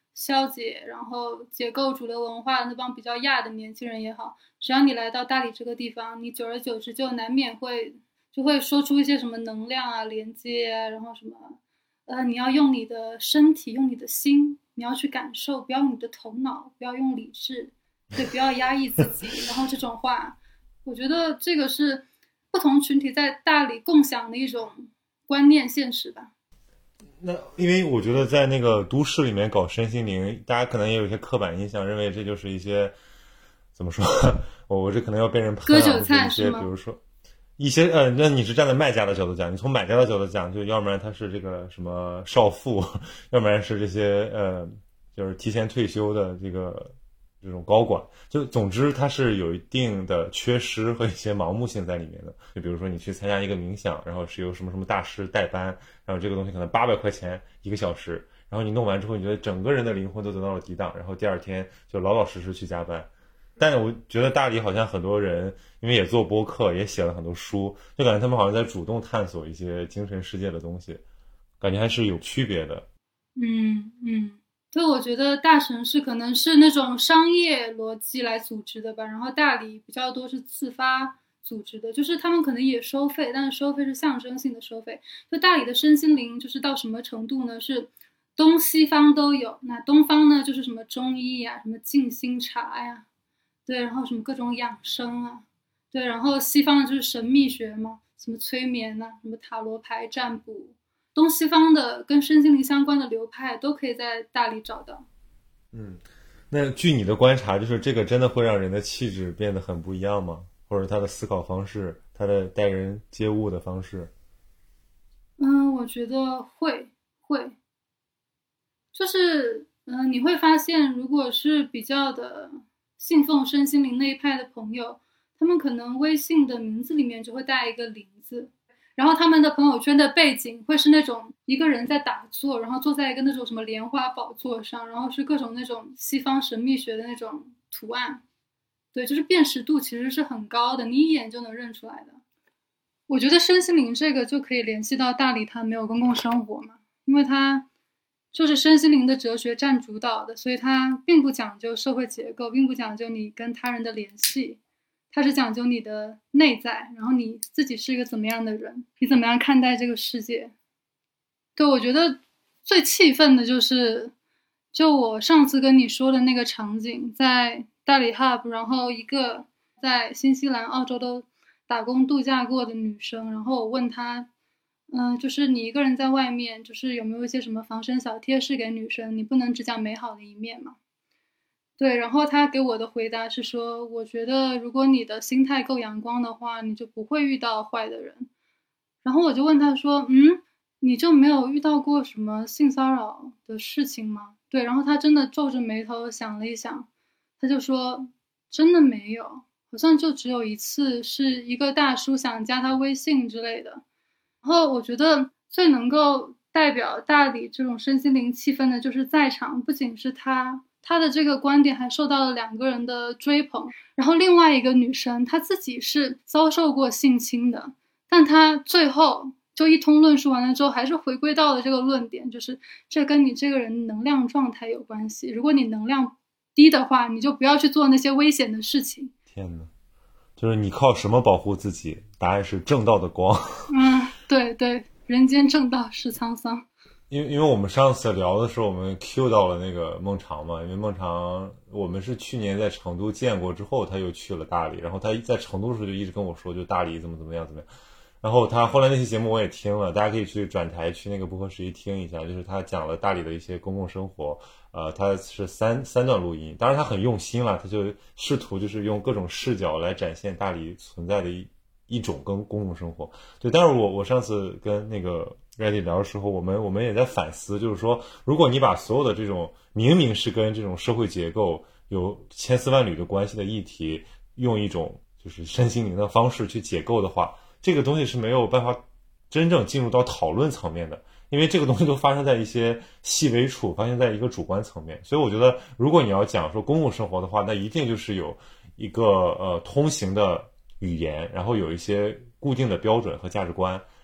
S1: 消解然后解构主流文化的那帮比较亚的年轻人也好，只要你来到大理这个地方，你久而久之就难免会就会说出一些什么能量啊、连接啊，然后什么呃，你要用你的身体，用你的心，你要去感受，不要用你的头脑，不要用理智，对，不要压抑自己。然后这种话，我觉得这个是不同群体在大理共享的一种观念现实吧。
S2: 那因为我觉得在那个都市里面搞身心灵，大家可能也有一些刻板印象，认为这就是一些怎么说，我我这可能要被人喷啊，
S1: 割韭菜
S2: 一些
S1: 是吗？
S2: 比如说一些呃，那你是站在卖家的角度讲，你从买家的角度讲，就要不然他是这个什么少妇，要不然是这些呃，就是提前退休的这个这种高管，就总之它是有一定的缺失和一些盲目性在里面的。就比如说你去参加一个冥想，然后是由什么什么大师代班，然后这个东西可能八百块钱一个小时，然后你弄完之后，你觉得整个人的灵魂都得到了涤荡，然后第二天就老老实实去加班。但我觉得大理好像很多人因为也做播客，也写了很多书，就感觉他们好像在主动探索一些精神世界的东西，感觉还是有区别的。
S1: 嗯嗯，对，我觉得大城市可能是那种商业逻辑来组织的吧，然后大理比较多是自发组织的，就是他们可能也收费，但是收费是象征性的收费。就大理的身心灵就是到什么程度呢？是东西方都有。那东方呢，就是什么中医呀、什么静心茶呀，对，然后什么各种养生啊，对，然后西方的就是神秘学嘛，什么催眠呐、啊，什么塔罗牌占卜，东西方的跟身心灵相关的流派都可以在大理找到。
S2: 嗯，那据你的观察，就是这个真的会让人的气质变得很不一样吗？或者他的思考方式，他的待人接物的方式？
S1: 嗯，我觉得会会，就是嗯、呃，你会发现，如果是比较的信奉身心灵那一派的朋友，他们可能微信的名字里面就会带一个灵字，然后他们的朋友圈的背景会是那种一个人在打坐，然后坐在一个那种什么莲花宝座上，然后是各种那种西方神秘学的那种图案。对，就是辨识度其实是很高的，你一眼就能认出来的。我觉得身心灵这个就可以联系到大理它没有公共生活嘛，因为它就是身心灵的哲学占主导的，所以它并不讲究社会结构，并不讲究你跟他人的联系，它是讲究你的内在，然后你自己是一个怎么样的人，你怎么样看待这个世界。对，我觉得最气愤的就是就我上次跟你说的那个场景，在大理 hub， 然后一个在新西兰澳洲都打工度假过的女生，然后我问她嗯，就是你一个人在外面，就是有没有一些什么防身小贴士给女生？你不能只讲美好的一面嘛。对，然后她给我的回答是说，我觉得如果你的心态够阳光的话，你就不会遇到坏的人。然后我就问她说，嗯，你就没有遇到过什么性骚扰的事情吗？对，然后她真的皱着眉头想了一想，她就说，真的没有，好像就只有一次，是一个大叔想加她微信之类的。然后我觉得最能够代表大理这种身心灵气氛的，就是在场不仅是他，他的这个观点还受到了两个人的追捧。然后另外一个女生，她自己是遭受过性侵的，但她最后就一通论述完了之后，还是回归到了这个论点，就是这跟你这个人能量状态有关系。如果你能量低的话，你就不要去做那些危险的事情。
S2: 天哪！就是你靠什么保护自己？答案是正道的光。
S1: 嗯，对对，人间正道是沧桑。
S2: 因为因为我们上次聊的时候，我们 Q 到了那个孟尝嘛，因为孟尝我们是去年在成都见过之后，他又去了大理，然后他在成都的时候就一直跟我说，就大理怎么怎么样怎么样。然后他后来那期节目我也听了，大家可以去转台去那个播客实习听一下，就是他讲了大理的一些公共生活，呃，他是三三段录音，当然他很用心了，他就试图就是用各种视角来展现大理存在的一一种跟公共生活。对，但是我我上次跟那个 Ready 聊的时候，我们我们也在反思，就是说，如果你把所有的这种明明是跟这种社会结构有千丝万缕的关系的议题，用一种就是身心灵的方式去解构的话，这个东西是没有办法真正进入到讨论层面的，因为这个东西都发生在一些细微处，发生在一个主观层面。所以我觉得，如果你要讲说公共生活的话，那一定就是有一个呃通行的语言，然后有一些固定的标准和价值观，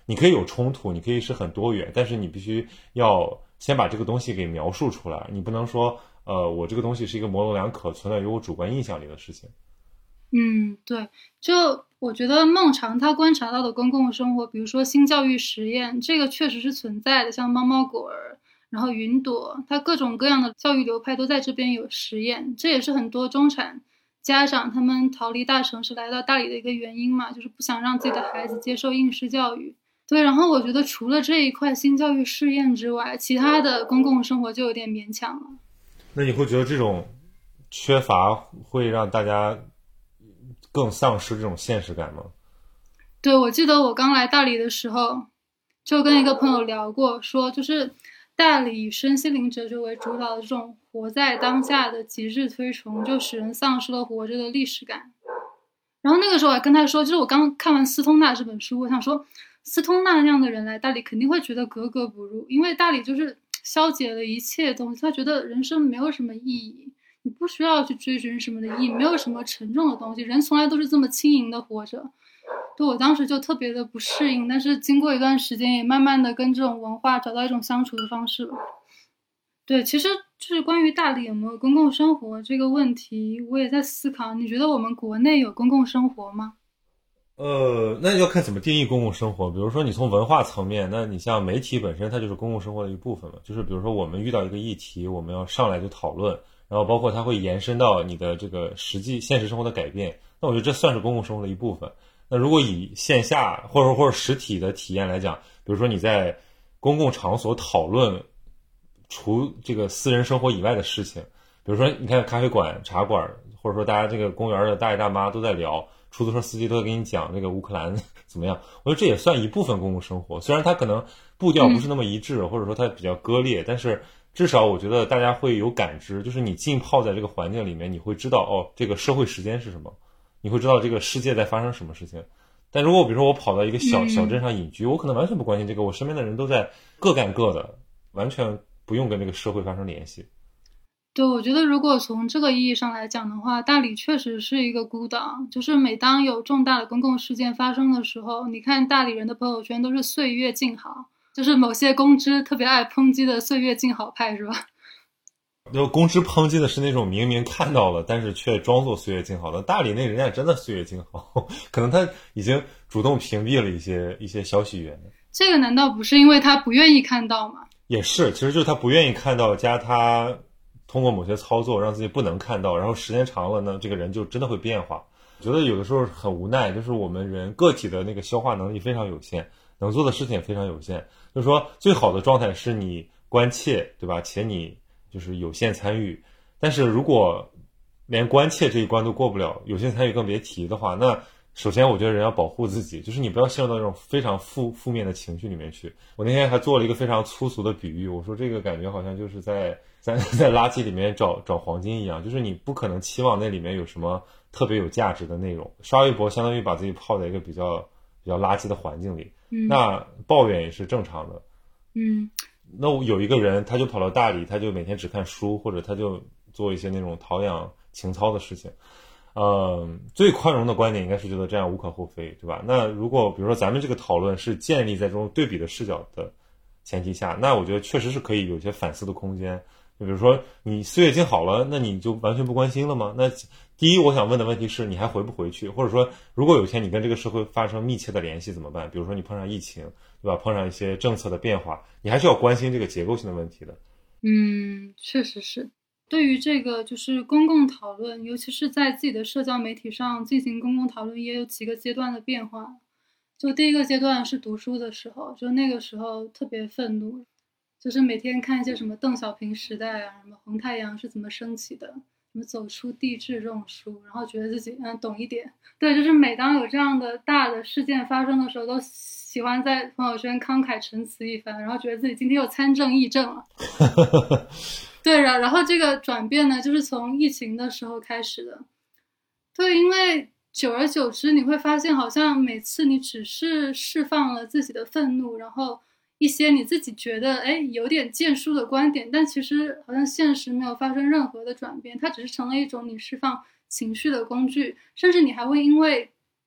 S2: 你可以有冲突，你可以是很多元，但是你必须要先把这个东西给描述出来，你不能说呃，我这个东西是一个模棱两可存在于我主观印象里的事情。
S1: 嗯，对，就我觉得孟尝他观察到的公共生活，比如说新教育实验，这个确实是存在的，像猫猫狗儿，然后云朵，它各种各样的教育流派都在这边有实验，这也是很多中产家长他们逃离大城市来到大理的一个原因嘛，就是不想让自己的孩子接受应试教育。对，然后我觉得除了这一块新教育试验之外，其他的公共生活就有点勉强了。
S2: 那你会觉得这种缺乏会让大家更丧失这种现实感吗？
S1: 对，我记得我刚来大理的时候，就跟一个朋友聊过，说就是大理以身心灵哲学为主导的这种活在当下的极致推崇，就使人丧失了活着的历史感。然后那个时候我还跟他说，就是我刚看完斯通纳这本书，我想说斯通纳那样的人来大理肯定会觉得格格不入，因为大理就是消解了一切东西，他觉得人生没有什么意义，你不需要去追寻什么的意义，没有什么沉重的东西，人从来都是这么轻盈的活着。对，我当时就特别的不适应，但是经过一段时间也慢慢的跟这种文化找到一种相处的方式了。对，其实就是关于大理有没有公共生活这个问题，我也在思考，你觉得我们国内有公共生活吗？
S2: 呃，那要看怎么定义公共生活。比如说你从文化层面，那你像媒体本身它就是公共生活的一部分嘛，就是比如说我们遇到一个议题，我们要上来就讨论，然后包括它会延伸到你的这个实际现实生活的改变，那我觉得这算是公共生活的一部分。那如果以线下或者或者实体的体验来讲，比如说你在公共场所讨论除这个私人生活以外的事情，比如说你看咖啡馆、茶馆，或者说大家这个公园的大爷大妈都在聊，出租车司机都在给你讲这个乌克兰怎么样，我觉得这也算一部分公共生活。虽然它可能步调不是那么一致，或者说它比较割裂，但是至少我觉得大家会有感知，就是你浸泡在这个环境里面，你会知道哦，这个社会时间是什么，你会知道这个世界在发生什么事情。但如果比如说我跑到一个小小镇上隐居，我可能完全不关心这个，我身边的人都在各干各的，完全不用跟这个社会发生联系。
S1: 对，我觉得如果从这个意义上来讲的话，大理确实是一个孤岛。就是每当有重大的公共事件发生的时候，你看大理人的朋友圈都是岁月静好，就是某些公知特别爱抨击的岁月静好派，是吧？
S2: 就公知抨击的是那种明明看到了，但是却装作岁月静好的。大理那人家真的岁月静好，可能他已经主动屏蔽了一些一些消息源。
S1: 这个难道不是因为他不愿意看到吗？
S2: 也是，其实就是他不愿意看到，加他通过某些操作让自己不能看到，然后时间长了呢，这个人就真的会变化。我觉得有的时候很无奈，就是我们人个体的那个消化能力非常有限，能做的事情也非常有限。就是说，最好的状态是你关切，对吧？且你就是有限参与。但是如果连关切这一关都过不了，有限参与更别提的话，那首先我觉得人要保护自己，就是你不要陷入到这种非常负负面的情绪里面去。我那天还做了一个非常粗俗的比喻，我说这个感觉好像就是在在在垃圾里面找找黄金一样，就是你不可能期望那里面有什么特别有价值的内容。刷微博相当于把自己泡在一个比较比较垃圾的环境里，
S1: 嗯，
S2: 那抱怨也是正常的。
S1: 嗯，
S2: 那有一个人他就跑到大理，他就每天只看书，或者他就做一些那种陶养情操的事情。呃，最宽容的观点应该是觉得这样无可厚非，对吧？那如果比如说咱们这个讨论是建立在这种对比的视角的前提下，那我觉得确实是可以有些反思的空间。就比如说你四月经好了，那你就完全不关心了吗？那第一我想问的问题是你还回不回去，或者说如果有一天你跟这个社会发生密切的联系怎么办？比如说你碰上疫情，对吧？碰上一些政策的变化，你还是要关心这个结构性的问题的。
S1: 嗯，确实是。对于这个就是公共讨论，尤其是在自己的社交媒体上进行公共讨论，也有几个阶段的变化。就第一个阶段是读书的时候，就那个时候特别愤怒，就是每天看一些什么邓小平时代啊，什么红太阳是怎么升起的，什么走出地质这种书，然后觉得自己嗯懂一点。对，就是每当有这样的大的事件发生的时候，都喜欢在朋友圈慷慨陈词一番，然后觉得自己今天又参政议政了。对，然然后这个转变呢，就是从疫情的时候开始的。对，因为久而久之，你会发现，好像每次你只是释放了自己的愤怒，然后一些你自己觉得哎有点建树的观点，但其实好像现实没有发生任何的转变，它只是成了一种你释放情绪的工具，甚至你还会因为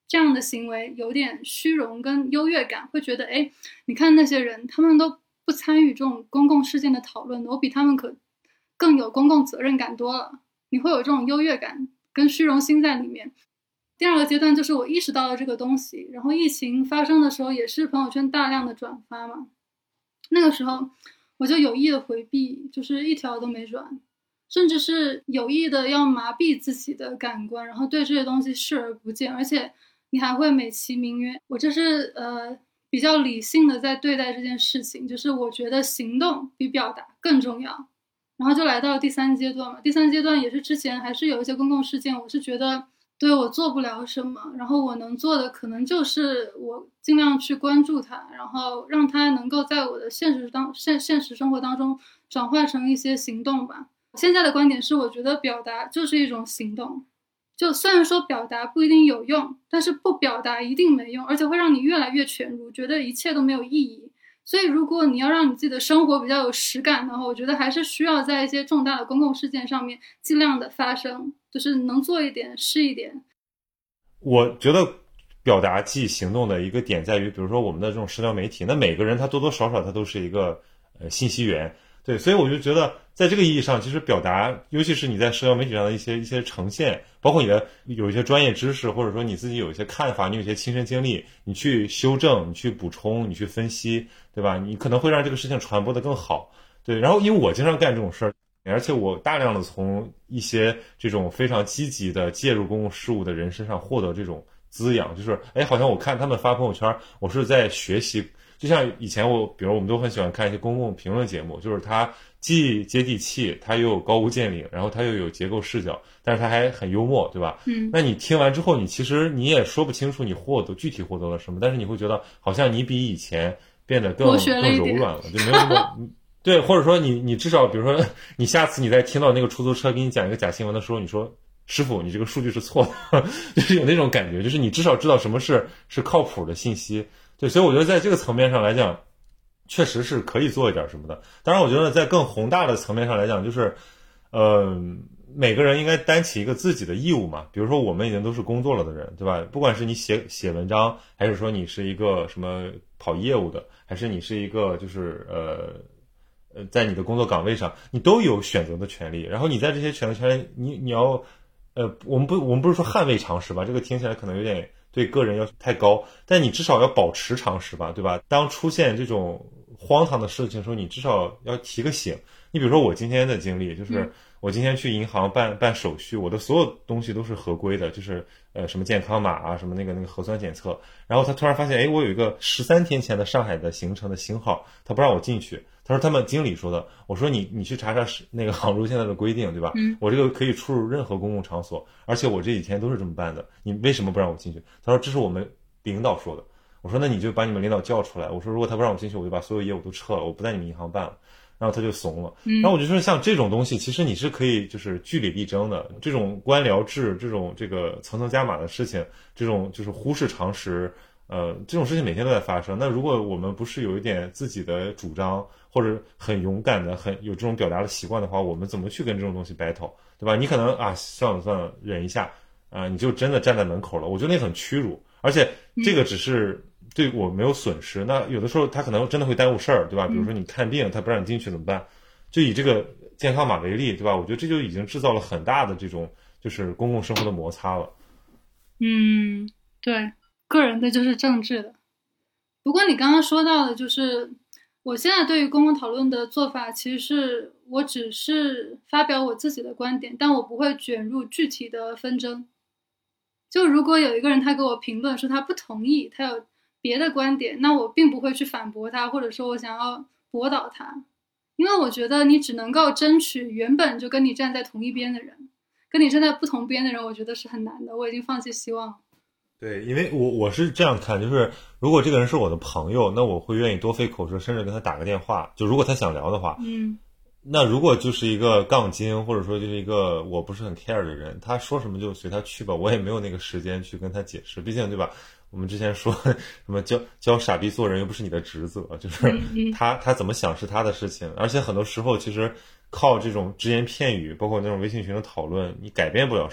S1: 这样的行为有点虚荣跟优越感，会觉得哎，你看那些人他们都不参与这种公共事件的讨论的，我比他们可更有公共责任感多了，你会有这种优越感跟虚荣心在里面。第二个阶段就是我意识到了这个东西，然后疫情发生的时候也是朋友圈大量的转发嘛，那个时候我就有意的回避，就是一条都没转，甚至是有意的要麻痹自己的感官，然后对这些东西视而不见，而且你还会美其名曰我这是呃比较理性的在对待这件事情，就是我觉得行动比表达更重要。然后就来到了第三阶段嘛，第三阶段也是之前还是有一些公共事件，我是觉得对我做不了什么，然后我能做的可能就是我尽量去关注它，然后让它能够在我的现实当现现实生活当中转化成一些行动吧。现在的观点是，我觉得表达就是一种行动，就虽然说表达不一定有用，但是不表达一定没用，而且会让你越来越犬儒，觉得一切都没有意义。所以如果你要让你自己的生活比较有实感的话，我觉得还是需要在一些重大的公共事件上面尽量的发声，就是能做一点是一点。
S2: 我觉得表达即行动的一个点在于，比如说我们的这种社交媒体，那每个人他多多少少他都是一个呃信息源，对，所以我就觉得在这个意义上，其实表达，尤其是你在社交媒体上的一些一些呈现，包括你的有一些专业知识，或者说你自己有一些看法，你有一些亲身经历，你去修正，你去补充，你去分析，对吧？你可能会让这个事情传播的更好，对。然后因为我经常干这种事儿，而且我大量的从一些这种非常积极的介入公共事务的人身上获得这种滋养，就是哎，好像我看他们发朋友圈，我是在学习。就像以前我，比如我们都很喜欢看一些公共评论节目，就是它既接地气，它又有高屋建瓴，然后它又有结构视角，但是它还很幽默，对吧？
S1: 嗯。
S2: 那你听完之后，你其实你也说不清楚你获得具体获得了什么，但是你会觉得好像你比以前变得更更柔软了，就没有那么对，或者说你你至少比如说你下次你在听到那个出租车给你讲一个假新闻的时候，你说师傅你这个数据是错的，就是有那种感觉，就是你至少知道什么是是靠谱的信息。对，所以我觉得在这个层面上来讲，确实是可以做一点什么的。当然我觉得在更宏大的层面上来讲，就是呃每个人应该担起一个自己的义务嘛。比如说我们已经都是工作了的人，对吧？不管是你写写文章，还是说你是一个什么跑业务的，还是你是一个就是呃呃在你的工作岗位上，你都有选择的权利。然后你在这些选择权利，你你要呃我们不我们不是说捍卫常识吧，这个听起来可能有点对个人要求太高，但你至少要保持常识吧，对吧？当出现这种荒唐的事情的时候，你至少要提个醒。你比如说我今天的经历，就是我今天去银行办办手续，我的所有东西都是合规的，就是呃什么健康码啊，什么那个那个核酸检测。然后他突然发现，哎，我有一个十三天前的上海的行程的型号，他不让我进去。他说他们经理说的。我说你你去查查那个杭州现在的规定，对吧？
S1: 嗯，
S2: 我这个可以出入任何公共场所，而且我这几天都是这么办的，你为什么不让我进去？他说这是我们领导说的。我说那你就把你们领导叫出来。我说如果他不让我进去，我就把所有业务都撤了，我不在你们银行办了。然后他就怂了。然后我就说像这种东西，其实你是可以就是据理力争的。这种官僚制，这种这个层层加码的事情，这种就是忽视常识，呃，这种事情每天都在发生。那如果我们不是有一点自己的主张，或者很勇敢的、很有这种表达的习惯的话，我们怎么去跟这种东西 battle， 对吧？你可能啊，算了算了，忍一下啊、呃，你就真的站在门口了。我觉得那很屈辱，而且这个只是对我没有损失。那有的时候他可能真的会耽误事儿，对吧？比如说你看病，他不让你进去怎么办？就以这个健康码为例，对吧？我觉得这就已经制造了很大的这种就是公共生活的摩擦了。
S1: 嗯，对，个人的就是政治的。不过你刚刚说到的就是我现在对于公共讨论的做法，其实是我只是发表我自己的观点，但我不会卷入具体的纷争。就如果有一个人他给我评论说他不同意，他有别的观点，那我并不会去反驳他，或者说我想要驳倒他，因为我觉得你只能够争取原本就跟你站在同一边的人，跟你站在不同边的人，我觉得是很难的。我已经放弃希望了。
S2: 对，因为我我是这样看，就是如果这个人是我的朋友，那我会愿意多费口舌，甚至跟他打个电话。就如果他想聊的话，
S1: 嗯，
S2: 那如果就是一个杠精，或者说就是一个我不是很 care 的人，他说什么就随他去吧，我也没有那个时间去跟他解释。毕竟对吧？我们之前说什么教教傻逼做人又不是你的职责，就是他他怎么想是他的事情。而且很多时候其实靠这种只言片语，包括那种微信群的讨论，你改变不了什么。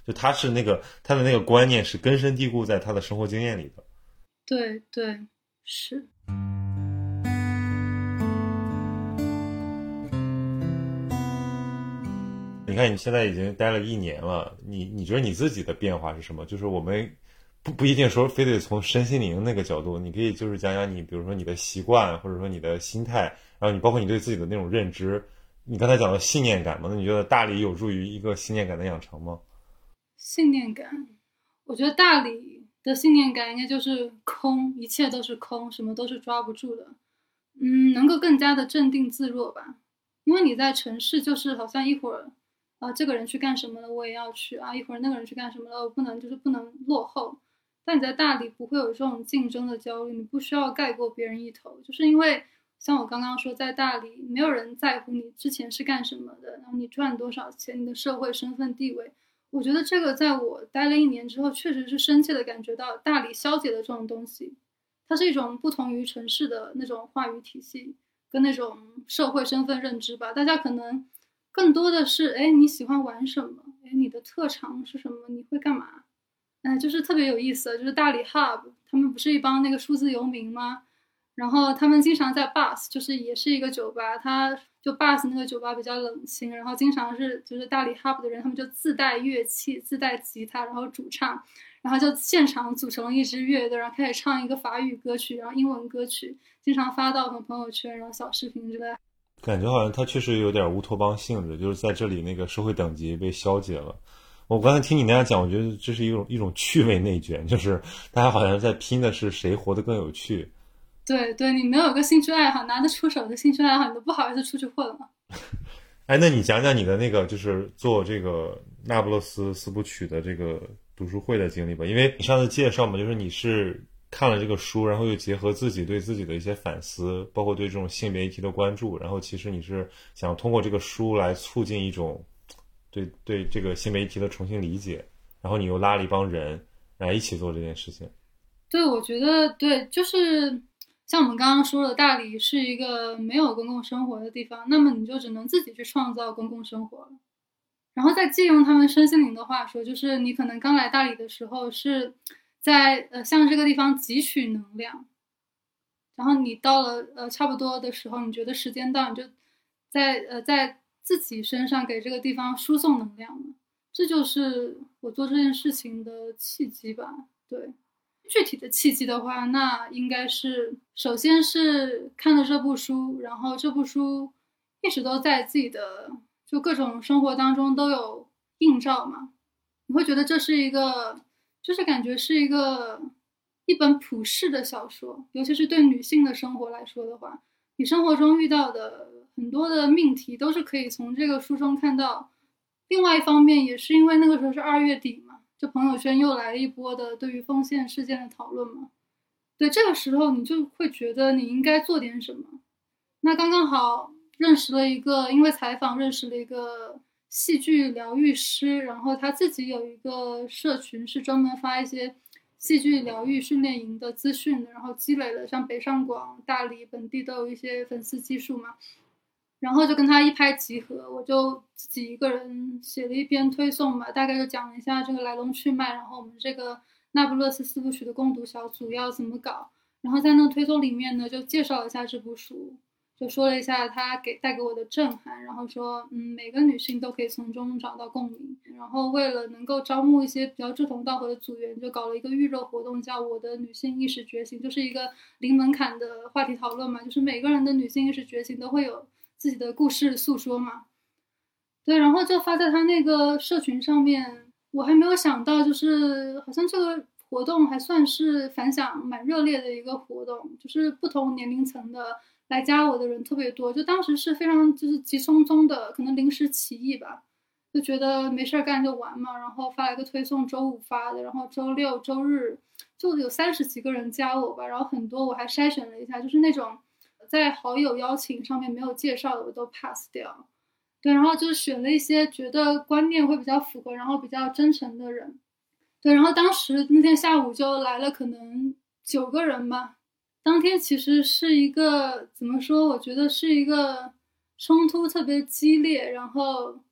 S2: 就他是那个他的那个观念是根深蒂固在他的生活经验里的。
S1: 对对，是。
S2: 你看你现在已经待了一年了，你你觉得你自己的变化是什么？就是我们不不一定说非得从身心灵那个角度，你可以就是讲讲你，比如说你的习惯，或者说你的心态，然后你包括你对自己的那种认知。你刚才讲到信念感嘛，那你觉得大理有助于一个信念感的养成吗？
S1: 信念感，我觉得大理的信念感应该就是空，一切都是空，什么都是抓不住的。嗯，能够更加的镇定自若吧。因为你在城市就是好像一会儿啊，这个人去干什么了，我也要去啊，一会儿那个人去干什么了，我不能就是不能落后。但你在大理不会有这种竞争的焦虑，你不需要盖过别人一头，就是因为像我刚刚说，在大理没有人在乎你之前是干什么的，然后你赚多少钱，你的社会身份地位。我觉得这个在我待了一年之后，确实是深切的感觉到大理消解的这种东西，它是一种不同于城市的那种话语体系跟那种社会身份认知吧。大家可能更多的是，哎，你喜欢玩什么？哎，你的特长是什么？你会干嘛？哎，就是特别有意思，就是大理 Hub， 他们不是一帮那个数字游民吗？然后他们经常在 Bus， 就是也是一个酒吧，他就 Bus 那个酒吧比较冷清，然后经常是就是大理 Hub 的人，他们就自带乐器，自带吉他，然后主唱，然后就现场组成了一支乐队，然后开始唱一个法语歌曲，然后英文歌曲，经常发到朋友圈，然后小视频之类的。
S2: 感觉好像他确实有点乌托邦性质，就是在这里那个社会等级被消解了。我刚才听你那样讲，我觉得这是一种一种趣味内卷，就是大家好像在拼的是谁活得更有趣。
S1: 对对，你没有个兴趣爱好，拿得出手的兴趣爱好，你都不好意思出去混了。
S2: 哎，那你讲讲你的那个就是做这个那不勒斯四部曲的这个读书会的经历吧，因为你上次介绍嘛，就是你是看了这个书，然后又结合自己对自己的一些反思，包括对这种性别议题的关注，然后其实你是想通过这个书来促进一种对对这个性别议题的重新理解，然后你又拉了一帮人来一起做这件事情。
S1: 对，我觉得对，就是像我们刚刚说的，大理是一个没有公共生活的地方，那么你就只能自己去创造公共生活了。然后再借用他们身心灵的话说，就是你可能刚来大理的时候是在呃向这个地方汲取能量，然后你到了呃差不多的时候，你觉得时间到，你就在呃在自己身上给这个地方输送能量了。这就是我做这件事情的契机吧。对，具体的契机的话，那应该是首先是看了这部书，然后这部书一直都在自己的就各种生活当中都有映照嘛。你会觉得这是一个，就是感觉是一个一本普世的小说，尤其是对女性的生活来说的话，你生活中遇到的很多的命题都是可以从这个书中看到。另外一方面也是因为那个时候是二月底嘛，就朋友圈又来了一波的对于丰县事件的讨论嘛。对，这个时候你就会觉得你应该做点什么。那刚刚好认识了一个，因为采访认识了一个戏剧疗愈师，然后他自己有一个社群是专门发一些戏剧疗愈训练营的资讯的，然后积累了像北上广、大理本地都有一些粉丝基数嘛。然后就跟他一拍即合，我就自己一个人写了一篇推送吧，大概就讲了一下这个来龙去脉，然后我们这个那不勒斯四部曲的共读小组要怎么搞。然后在那个推送里面呢，就介绍了一下这部书，就说了一下它给带给我的震撼，然后说嗯，每个女性都可以从中找到共鸣。然后为了能够招募一些比较志同道合的组员，就搞了一个预热活动，叫我的女性意识觉醒，就是一个零门槛的话题讨论嘛，就是每个人的女性意识觉醒都会有自己的故事诉说嘛。对，然后就发在他那个社群上面。我还没有想到，就是好像这个活动还算是反响蛮热烈的一个活动，就是不同年龄层的来加我的人特别多，就当时是非常就是急匆匆的，可能临时起意吧，就觉得没事干就玩嘛，然后发了一个推送，周五发的，然后周六周日就有三十几个人加我吧，然后很多我还筛选了一下，就是那种在好友邀请上面没有介绍的我都 pass 掉。对，然后就选了一些觉得观念会比较符合，然后比较真诚的人。对，然后当时那天下午就来了可能九个人吧。当天其实是一个怎么说，我觉得是一个冲突特别激烈，然后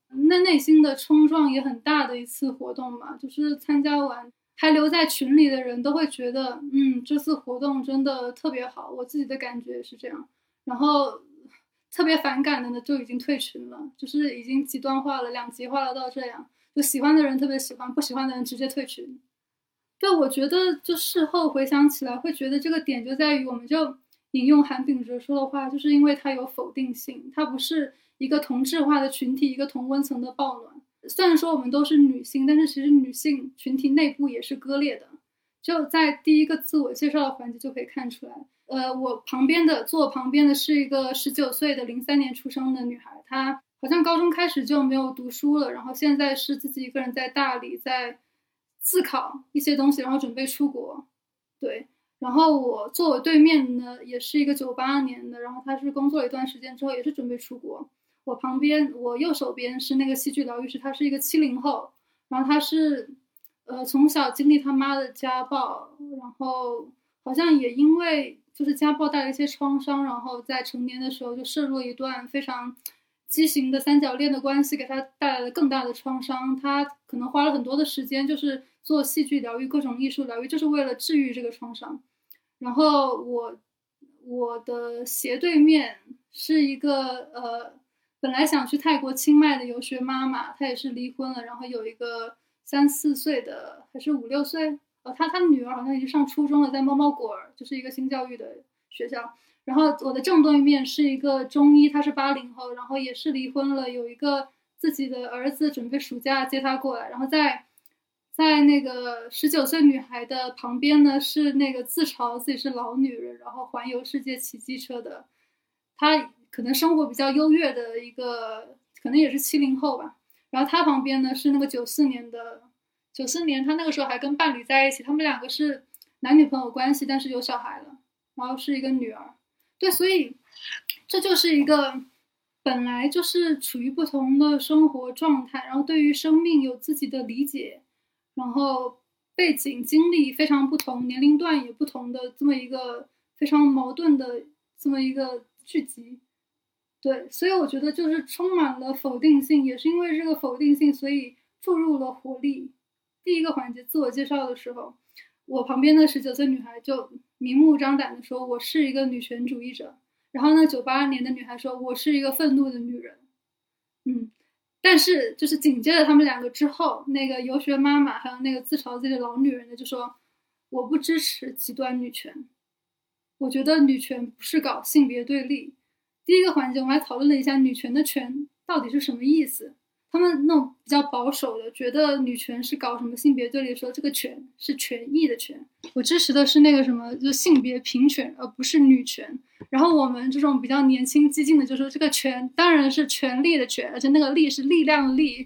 S1: 那内心的冲撞也很大的一次活动嘛，就是参加完还留在群里的人都会觉得，嗯，这次活动真的特别好，我自己的感觉是这样。然后特别反感的呢，就已经退群了，就是已经极端化了，两极化了到这样，就喜欢的人特别喜欢，不喜欢的人直接退群。对，我觉得就事后回想起来，会觉得这个点就在于，我们就引用韩炳哲说的话，就是因为它有否定性，它不是一个同质化的群体，一个同温层的暴暖。虽然说我们都是女性，但是其实女性群体内部也是割裂的。就在第一个自我介绍的环节就可以看出来。呃，我旁边的坐我旁边的是一个十九岁的零三年出生的女孩，她好像高中开始就没有读书了，然后现在是自己一个人在大理在自考一些东西，然后准备出国。对，然后我坐我对面呢也是一个九八年的，然后她是工作了一段时间之后也是准备出国。我旁边我右手边是那个戏剧疗愈师，她是一个七零后，然后她是呃从小经历他妈的家暴，然后好像也因为就是家暴带来一些创伤，然后在成年的时候就涉入了一段非常畸形的三角恋的关系，给他带来了更大的创伤。他可能花了很多的时间，就是做戏剧疗愈、各种艺术疗愈，就是为了治愈这个创伤。然后我我的斜对面是一个呃，本来想去泰国清迈的游学妈妈，她也是离婚了，然后有一个三四岁的还是五六岁。呃，他他的女儿好像已经上初中了，在猫猫果儿，就是一个新教育的学校。然后我的正对面是一个中医，他是八零后，然后也是离婚了，有一个自己的儿子，准备暑假接他过来。然后在在那个十九岁女孩的旁边呢，是那个自嘲自己是老女人，然后环游世界骑机车的，她可能生活比较优越的一个，可能也是七零后吧。然后她旁边呢是那个九四年的。九四年，他那个时候还跟伴侣在一起，他们两个是男女朋友关系，但是有小孩了，然后是一个女儿。对，所以这就是一个本来就是处于不同的生活状态，然后对于生命有自己的理解，然后背景经历非常不同，年龄段也不同的这么一个非常矛盾的这么一个剧集。对，所以我觉得就是充满了否定性，也是因为这个否定性，所以注入了活力。第一个环节自我介绍的时候，我旁边的十九岁女孩就明目张胆的说我是一个女权主义者，然后呢九八年的女孩说我是一个愤怒的女人。嗯，但是就是紧接着他们两个之后，那个游学妈妈还有那个自嘲自己的老女人的就说我不支持极端女权，我觉得女权不是搞性别对立。第一个环节我们还讨论了一下女权的权到底是什么意思，他们那种比较保守的觉得女权是搞什么性别对立，说这个权是权益的权，我支持的是那个什么就性别平权而不是女权。然后我们这种比较年轻激进的就说这个权当然是权力的权，而且那个力是力量的力。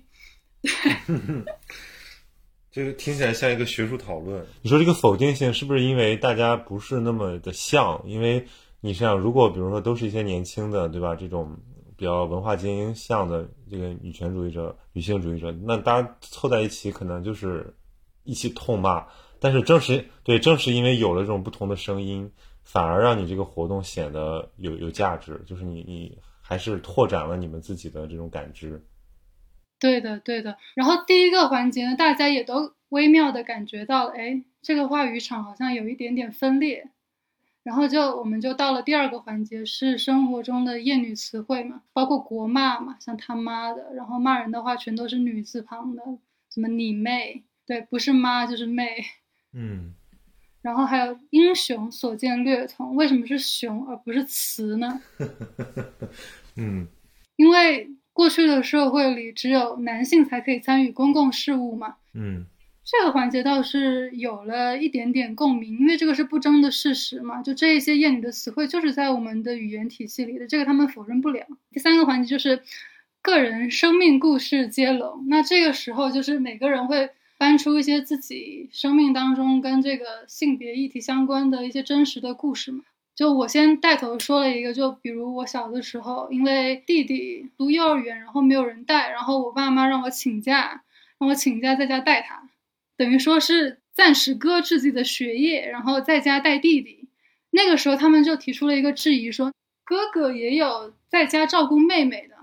S2: 这个听起来像一个学术讨论。你说这个否定性是不是因为大家不是那么的像？因为你想如果比如说都是一些年轻的对吧，这种比较文化精英向的这个女权主义者、女性主义者，那大家凑在一起可能就是一起痛骂。但是正是对，正是因为有了这种不同的声音，反而让你这个活动显得有有价值，就是你你还是拓展了你们自己的这种感知。
S1: 对的，对的。然后第一个环节呢，大家也都微妙的感觉到，哎，这个话语场好像有一点点分裂。然后就我们就到了第二个环节，是生活中的厌女词汇嘛，包括国骂嘛，像他妈的，然后骂人的话全都是女字旁的，什么你妹，对，不是妈就是妹。
S2: 嗯。
S1: 然后还有英雄所见略同，为什么是雄而不是雌呢？
S2: 嗯，
S1: 因为过去的社会里只有男性才可以参与公共事务嘛。
S2: 嗯，
S1: 这个环节倒是有了一点点共鸣，因为这个是不争的事实嘛，就这一些厌女的词汇就是在我们的语言体系里的，这个他们否认不了。第三个环节就是个人生命故事接龙，那这个时候就是每个人会搬出一些自己生命当中跟这个性别议题相关的一些真实的故事嘛。就我先带头说了一个，就比如我小的时候，因为弟弟读幼儿园，然后没有人带，然后我爸妈让我请假，让我请假在家带他，等于说是暂时搁置自己的学业，然后在家带弟弟。那个时候他们就提出了一个质疑，说哥哥也有在家照顾妹妹的，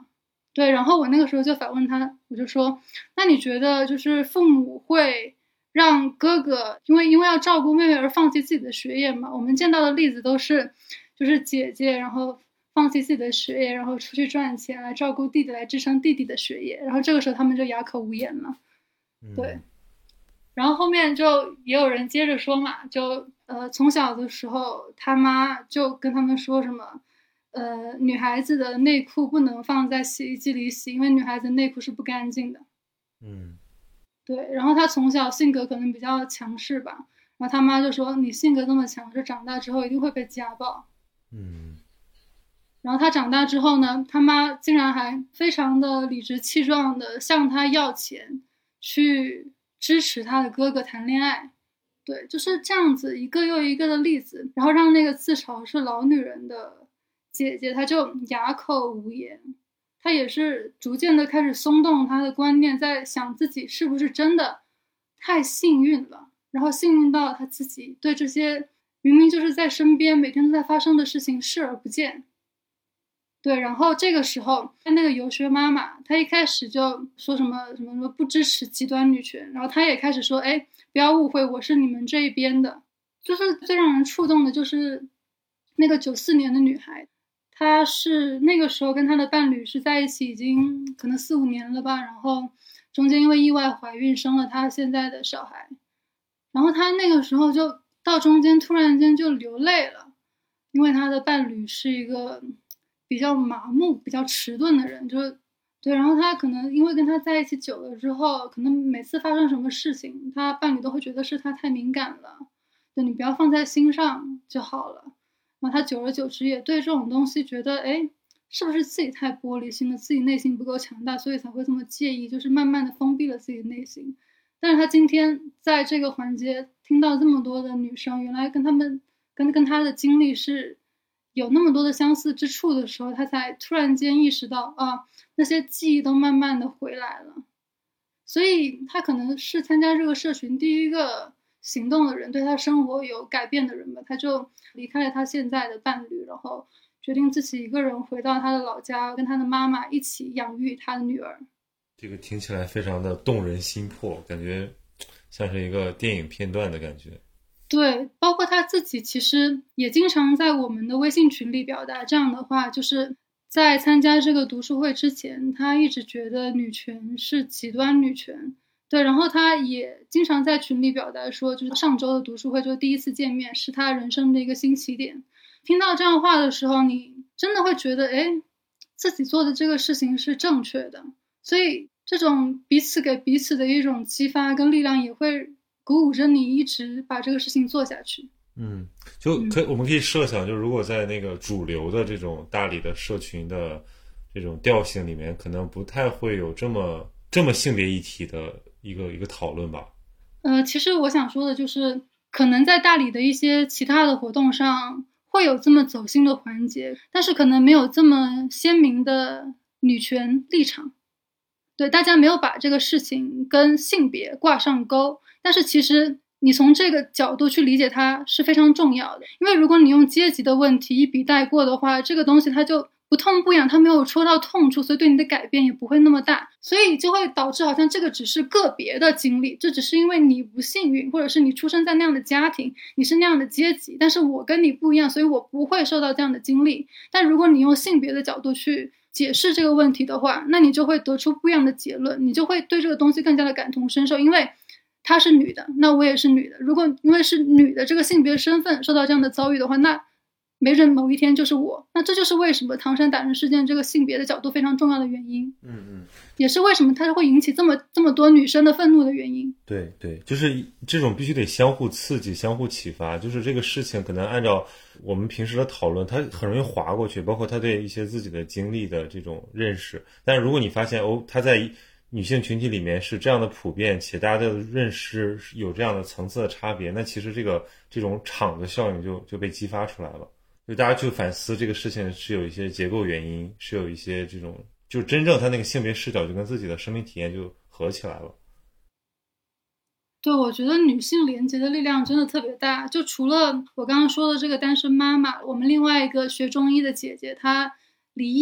S1: 对，然后我那个时候就反问他，我就说，那你觉得就是父母会让哥哥因为因为要照顾妹妹而放弃自己的学业吗？我们见到的例子都是，就是姐姐然后放弃自己的学业，然后出去赚钱来照顾弟弟，来支撑弟弟的学业，然后这个时候他们就哑口无言了。对，
S2: 嗯
S1: 然后后面就也有人接着说嘛，就呃从小的时候他妈就跟他们说什么。呃，女孩子的内裤不能放在洗衣机里洗，因为女孩子内裤是不干净的。
S2: 嗯
S1: 对，然后他从小性格可能比较强势吧，然后他妈就说你性格这么强势，长大之后一定会被家暴。
S2: 嗯
S1: 然后他长大之后呢，他妈竟然还非常的理直气壮的向他要钱，去支持他的哥哥谈恋爱。对，就是这样子一个又一个的例子，然后让那个自嘲是老女人的姐姐，她就哑口无言。她也是逐渐的开始松动她的观念，在想自己是不是真的太幸运了，然后幸运到她自己对这些明明就是在身边每天都在发生的事情视而不见。对，然后这个时候，那个游学妈妈，她一开始就说什么什么什么不支持极端女权，然后她也开始说，哎，不要误会，我是你们这一边的。就是最让人触动的，就是那个九四年的女孩，她是那个时候跟她的伴侣是在一起已经可能四五年了吧，然后中间因为意外怀孕生了她现在的小孩，然后她那个时候就到中间突然间就流泪了，因为她的伴侣是一个比较麻木、比较迟钝的人，就是对，然后他可能因为跟他在一起久了之后，可能每次发生什么事情，他伴侣都会觉得是他太敏感了，对你不要放在心上就好了。然后他久而久之也对这种东西觉得，哎，是不是自己太玻璃心了，自己内心不够强大，所以才会这么介意，就是慢慢的封闭了自己的内心。但是他今天在这个环节听到这么多的女生，原来跟他们跟跟他的经历是有那么多的相似之处的时候，他才突然间意识到啊，那些记忆都慢慢的回来了。所以他可能是参加这个社群第一个行动的人，对他生活有改变的人吧。他就离开了他现在的伴侣，然后决定自己一个人回到他的老家，跟他的妈妈一起养育他的女儿。
S2: 这个听起来非常的动人心魄，感觉像是一个电影片段的感觉。
S1: 对，包括他自己其实也经常在我们的微信群里表达这样的话，就是在参加这个读书会之前，他一直觉得女权是极端女权。对，然后他也经常在群里表达说，就是上周的读书会就第一次见面，是他人生的一个新起点。听到这样话的时候，你真的会觉得，哎，自己做的这个事情是正确的。所以这种彼此给彼此的一种激发跟力量，也会鼓舞着你一直把这个事情做下去。
S2: 嗯，就可以、嗯、我们可以设想，就如果在那个主流的这种大理的社群的这种调性里面，可能不太会有这么这么性别议题的一个一个讨论吧。
S1: 呃，其实我想说的就是，可能在大理的一些其他的活动上会有这么走心的环节，但是可能没有这么鲜明的女权立场。对，大家没有把这个事情跟性别挂上钩，但是其实你从这个角度去理解它是非常重要的。因为如果你用阶级的问题一笔带过的话，这个东西它就不痛不痒，它没有戳到痛处，所以对你的改变也不会那么大，所以就会导致好像这个只是个别的经历，这只是因为你不幸运，或者是你出生在那样的家庭，你是那样的阶级，但是我跟你不一样，所以我不会受到这样的经历。但如果你用性别的角度去解释这个问题的话，那你就会得出不一样的结论，你就会对这个东西更加的感同身受。因为她是女的，那我也是女的，如果因为是女的这个性别身份受到这样的遭遇的话，那没准某一天就是我。那这就是为什么唐山打人事件这个性别的角度非常重要的原因。
S2: 嗯嗯，
S1: 也是为什么它会引起这么这么多女生的愤怒的原因。
S2: 对对，就是这种必须得相互刺激、相互启发。就是这个事情可能按照我们平时的讨论，它很容易划过去，包括他对一些自己的经历的这种认识。但是如果你发现哦，他在女性群体里面是这样的普遍，且大家的认识有这样的层次的差别，那其实这个这种场的效应就就被激发出来了。就大家去反思这个事情是有一些结构原因，是有一些这种，就真正他那个性别视角就跟自己的生命体验就合起来了。
S1: 对，我觉得女性连接的力量真的特别大。就除了我刚刚说的这个单身妈妈，我们另外一个学中医的姐姐她离异，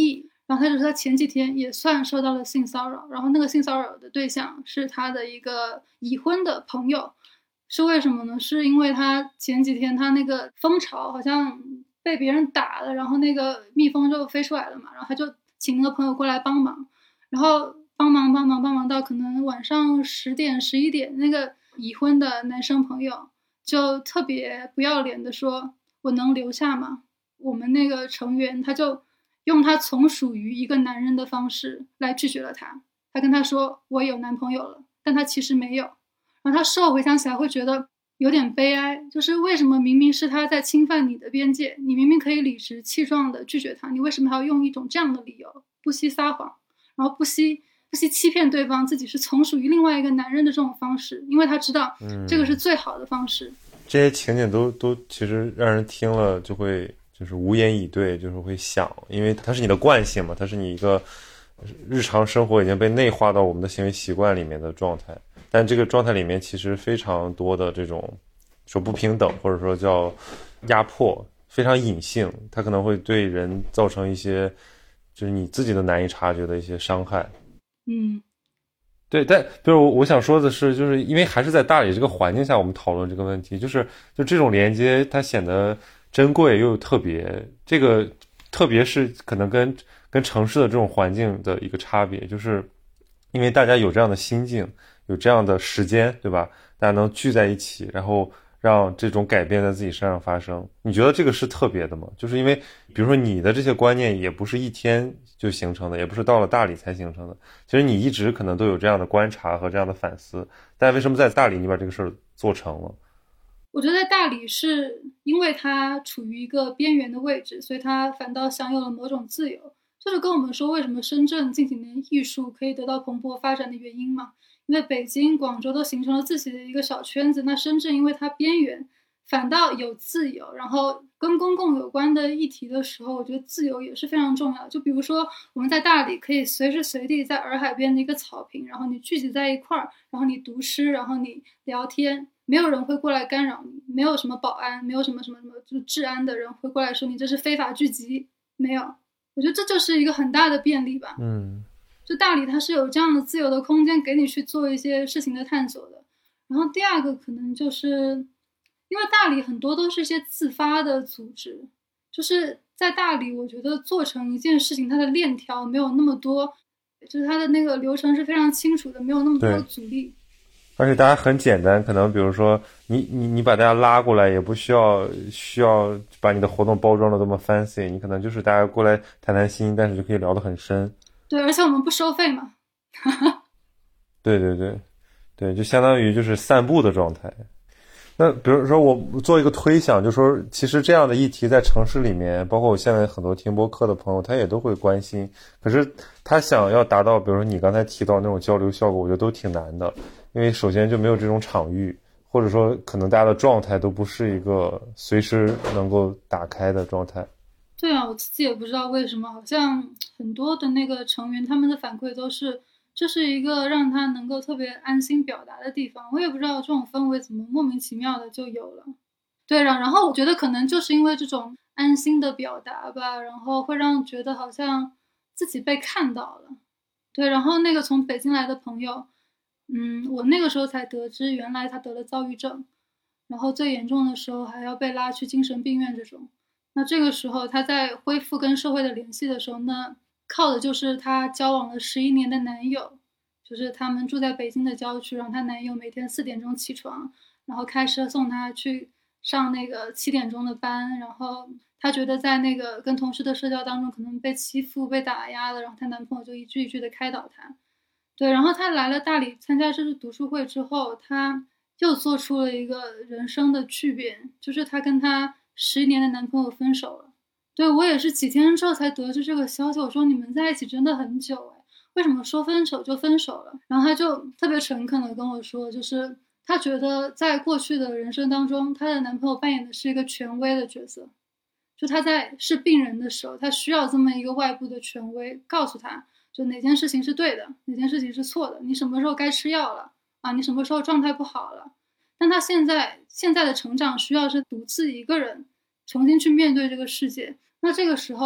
S1: 然后他就说他前几天也算受到了性骚扰，然后那个性骚扰的对象是他的一个已婚的朋友。是为什么呢？是因为他前几天他那个蜂巢好像被别人打了，然后那个蜜蜂就飞出来了嘛，然后他就请那个朋友过来帮忙，然后帮忙帮忙帮忙到可能晚上十点十一点，那个已婚的男生朋友就特别不要脸的说：“我能留下吗？”我们那个成员他就用他从属于一个男人的方式来拒绝了他。他跟他说：“我有男朋友了。”但他其实没有。然后他事后回想起来会觉得有点悲哀，就是为什么明明是他在侵犯你的边界，你明明可以理直气壮的拒绝他，你为什么还要用一种这样的理由，不惜撒谎，然后不惜不惜欺骗对方自己是从属于另外一个男人的这种方式，因为他知道这个是最好的方式。
S2: 嗯、这些情景都都其实让人听了就会就是无言以对，就是会想，因为它是你的惯性嘛，它是你一个日常生活已经被内化到我们的行为习惯里面的状态。但这个状态里面其实非常多的这种说不平等，或者说叫压迫，非常隐性，它可能会对人造成一些就是你自己都难以察觉的一些伤害。
S1: 嗯，
S2: 对，但比如我想说的是，就是因为还是在大理这个环境下我们讨论这个问题，就是就这种连接它显得珍贵又特别，这个特别是可能跟跟城市的这种环境的一个差别，就是因为大家有这样的心境，有这样的时间，对吧？大家能聚在一起，然后让这种改变在自己身上发生。你觉得这个是特别的吗？就是因为比如说你的这些观念也不是一天就形成的，也不是到了大理才形成的，其实你一直可能都有这样的观察和这样的反思，但为什么在大理你把这个事儿做成了？
S1: 我觉得在大理是因为它处于一个边缘的位置，所以它反倒享有了某种自由，就是跟我们说为什么深圳近几年艺术可以得到蓬勃发展的原因嘛。因为北京、广州都形成了自己的一个小圈子，那深圳因为它边缘，反倒有自由。然后跟公共有关的议题的时候，我觉得自由也是非常重要。就比如说我们在大理可以随时随地在洱海边的一个草坪，然后你聚集在一块儿，然后你读诗，然后你聊天，没有人会过来干扰你，没有什么保安，没有什么什么什么就是治安的人会过来说你这是非法聚集，没有。我觉得这就是一个很大的便利吧。
S2: 嗯。
S1: 就大理它是有这样的自由的空间给你去做一些事情的探索的。然后第二个可能就是因为大理很多都是一些自发的组织，就是在大理我觉得做成一件事情它的链条没有那么多，就是它的那个流程是非常清楚的，没有那么多的阻力，
S2: 而且大家很简单，可能比如说你你你把大家拉过来，也不需要需要把你的活动包装的这么 fancy， 你可能就是大家过来谈谈心，但是就可以聊得很深。
S1: 对，而且我们不收费嘛。
S2: 对对对对，就相当于就是散步的状态。那比如说我做一个推想，就说其实这样的议题在城市里面，包括我现在很多听播客的朋友他也都会关心，可是他想要达到比如说你刚才提到那种交流效果，我觉得都挺难的，因为首先就没有这种场域，或者说可能大家的状态都不是一个随时能够打开的状态。
S1: 对啊，我自己也不知道为什么，好像很多的那个成员他们的反馈都是这是一个让他能够特别安心表达的地方。我也不知道这种氛围怎么莫名其妙的就有了。对，然然后我觉得可能就是因为这种安心的表达吧，然后会让觉得好像自己被看到了。对，然后那个从北京来的朋友，嗯，我那个时候才得知原来他得了躁郁症，然后最严重的时候还要被拉去精神病院这种。那这个时候他在恢复跟社会的联系的时候，那靠的就是他交往了十一年的男友，就是他们住在北京的郊区，然后她男友每天四点钟起床，然后开车送她去上那个七点钟的班，然后她觉得在那个跟同事的社交当中可能被欺负被打压了，然后她男朋友就一句一句的开导她。对，然后她来了大理参加这次读书会之后，她又做出了一个人生的巨变，就是她跟她十一年的男朋友分手了。对，我也是几天之后才得知这个消息，我说你们在一起真的很久哎，为什么说分手就分手了？然后她就特别诚恳的跟我说，就是她觉得在过去的人生当中，她的男朋友扮演的是一个权威的角色，就她在是病人的时候，她需要这么一个外部的权威告诉她，就哪件事情是对的，哪件事情是错的，你什么时候该吃药了啊，你什么时候状态不好了。但她现在现在的成长需要是独自一个人重新去面对这个世界，那这个时候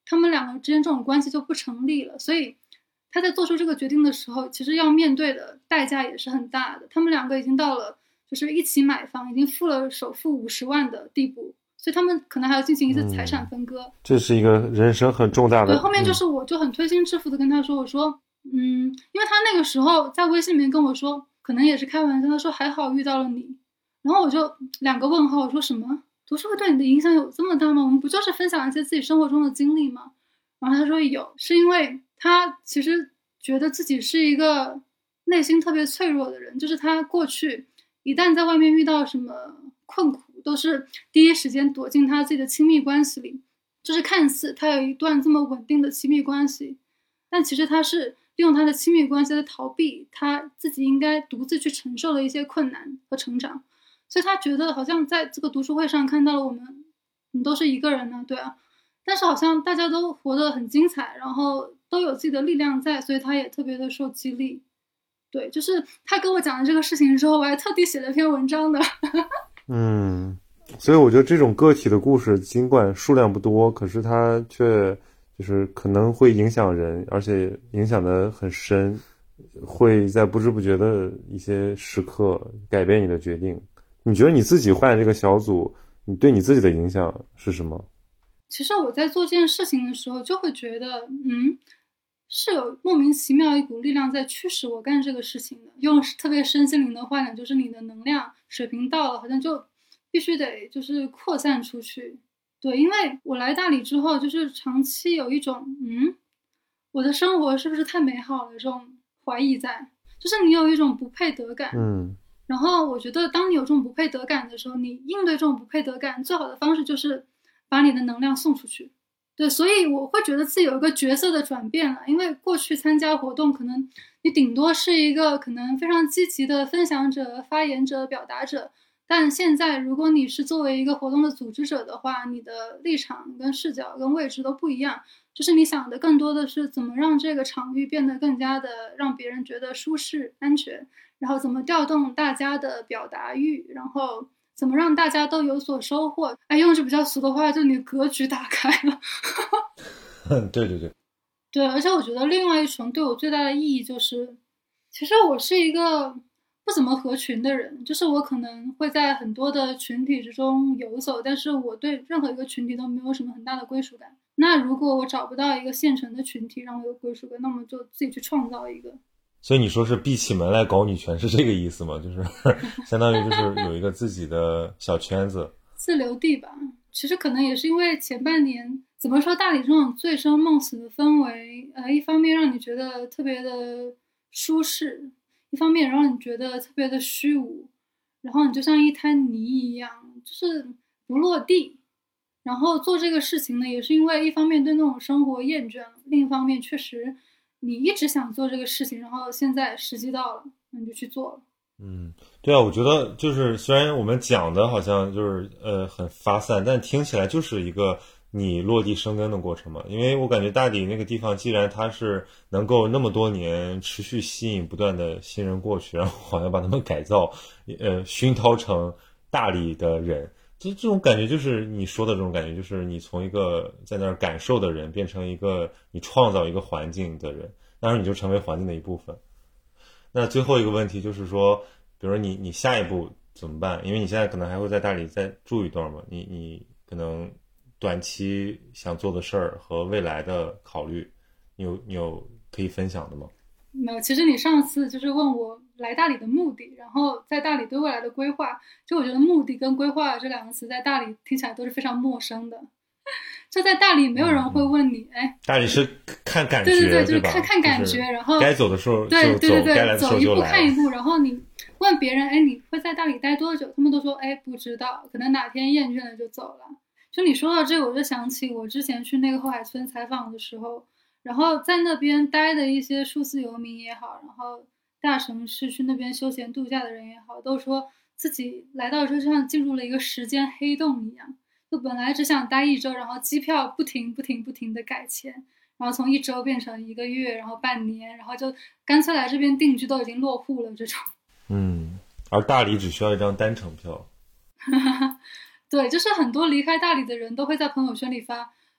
S1: 他们两个之间这种关系就不成立了。所以他在做出这个决定的时候，其实要面对的代价也是很大的。他们两个已经到了就是一起买房，已经付了首付五十万的地步，所以他们可能还要进行一次财产分割。嗯、
S2: 这是一个人生很重大的。
S1: 对，后面就是我就很推心置腹的跟他说，我说，嗯，因为他那个时候在微信里面跟我说，可能也是开玩笑，他说还好遇到了你。然后我就两个问号，我说什么？读书会对你的影响有这么大吗？我们不就是分享一些自己生活中的经历吗？然后他说有，是因为他其实觉得自己是一个内心特别脆弱的人，就是他过去一旦在外面遇到什么困苦，都是第一时间躲进他自己的亲密关系里，就是看似他有一段这么稳定的亲密关系，但其实他是利用他的亲密关系来逃避他自己应该独自去承受的一些困难和成长。所以他觉得好像在这个读书会上看到了我们，你都是一个人呢，对啊，但是好像大家都活得很精彩，然后都有自己的力量在，所以他也特别的受激励。对，就是他跟我讲了这个事情之后，我还特地写了篇文章的。
S2: 嗯，所以我觉得这种个体的故事，尽管数量不多，可是它却就是可能会影响人，而且影响得很深，会在不知不觉的一些时刻改变你的决定。你觉得你自己换这个小组，你对你自己的影响是什么？
S1: 其实我在做这件事情的时候，就会觉得，嗯，是有莫名其妙一股力量在驱使我干这个事情的。用特别身心灵的话讲，就是你的能量水平到了，好像就必须得就是扩散出去。对，因为我来大理之后，就是长期有一种，嗯，我的生活是不是太美好了这种怀疑在，就是你有一种不配得感。
S2: 嗯。
S1: 然后我觉得当你有这种不配得感的时候，你应对这种不配得感最好的方式就是把你的能量送出去。对，所以我会觉得自己有一个角色的转变了。因为过去参加活动，可能你顶多是一个可能非常积极的分享者、发言者、表达者，但现在如果你是作为一个活动的组织者的话，你的立场跟视角跟位置都不一样，就是你想的更多的是怎么让这个场域变得更加的让别人觉得舒适安全，然后怎么调动大家的表达欲，然后怎么让大家都有所收获。哎，用句比较俗的话，就你格局打开了。
S2: 对对对
S1: 对，而且我觉得另外一重对我最大的意义就是，其实我是一个不怎么合群的人，就是我可能会在很多的群体之中游走，但是我对任何一个群体都没有什么很大的归属感。那如果我找不到一个现成的群体让我有归属感，那么就自己去创造一个。
S2: 所以你说是闭起门来搞女权是这个意思吗？就是相当于就是有一个自己的小圈子
S1: 自留地吧。其实可能也是因为前半年怎么说，大理这种醉生梦死的氛围，呃，一方面让你觉得特别的舒适，一方面让你觉得特别的虚无，然后你就像一滩泥一样，就是不落地。然后做这个事情呢，也是因为一方面对那种生活厌倦了，另一方面确实你一直想做这个事情，然后现在时机到了，那你就去做了。
S2: 嗯，对啊，我觉得就是虽然我们讲的好像就是呃很发散，但听起来就是一个你落地生根的过程嘛。因为我感觉大理那个地方，既然它是能够那么多年持续吸引不断的新人过去，然后好像把他们改造，呃熏陶成大理的人，就这种感觉就是你说的这种感觉，就是你从一个在那儿感受的人变成一个你创造一个环境的人，当然你就成为环境的一部分。那最后一个问题就是说，比如说你你下一步怎么办？因为你现在可能还会在大理再住一段嘛，你你可能短期想做的事儿和未来的考虑，你有你有可以分享的吗？
S1: 没有，其实你上次就是问我来大理的目的，然后在大理对未来的规划，就我觉得目的跟规划这两个词在大理听起来都是非常陌生的。就在大理没有人会问你，嗯、哎，
S2: 大理是看感觉，
S1: 对对对，
S2: 就是
S1: 看看感觉，然后
S2: 该走的时候就走，
S1: 对对对对，
S2: 该来的时候就来，
S1: 走一步看一步。然后你问别人，哎，你会在大理待多久？他们都说，哎，不知道，可能哪天厌倦了就走了。就你说到这个，我就想起我之前去那个后海村采访的时候，然后在那边待的一些数字游民也好，然后大城市去那边休闲度假的人也好，都说自己来到这就像进入了一个时间黑洞一样。就本来只想待一周，然后机票不停不停不停的改签，然后从一周变成一个月，然后半年，然后就干脆来这边定居，都已经落户了这种。
S2: 嗯，而大理只需要一张单程票。
S1: 对，就是很多离开大理的人都会在朋友圈里发，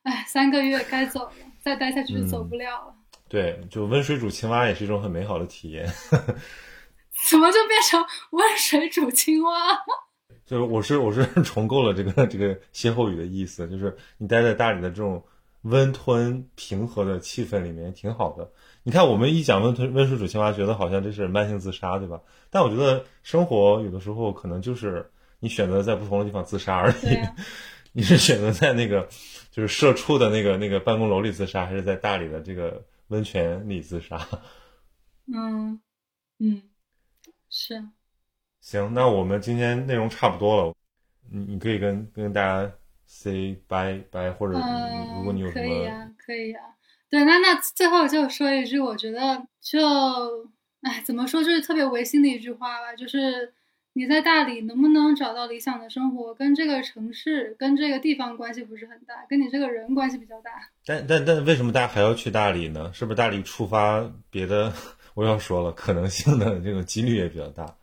S1: 哎，三个月该走了，再待下去就走
S2: 嗯，
S1: 不了了。
S2: 对，就温水煮青蛙也是一种很美好的体验。
S1: 怎么就变成温水煮青蛙？
S2: 就是我是我是重构了这个这个歇后语的意思，就是你待在大理的这种温吞平和的气氛里面挺好的。你看我们一讲温吞温水煮青蛙，觉得好像这是慢性自杀，对吧？但我觉得生活有的时候可能就是你选择在不同的地方自杀而已。
S1: 对呀、
S2: 你是选择在那个就是社畜的那个那个办公楼里自杀，还是在大理的这个温泉里自杀？
S1: 嗯嗯，是。
S2: 行，那我们今天内容差不多了，你你可以跟跟大家 say bye bye，或者你如果
S1: 嗯，
S2: 你有什么，
S1: 可以呀，可以呀。对，那那最后就说一句，我觉得就，哎，怎么说，就是特别违心的一句话吧，就是你在大理能不能找到理想的生活，跟这个城市、跟这个地方关系不是很大，跟你这个人关系比较大。
S2: 但但但为什么大家还要去大理呢？是不是大理触发别的？我要说了，可能性的这种几率也比较大。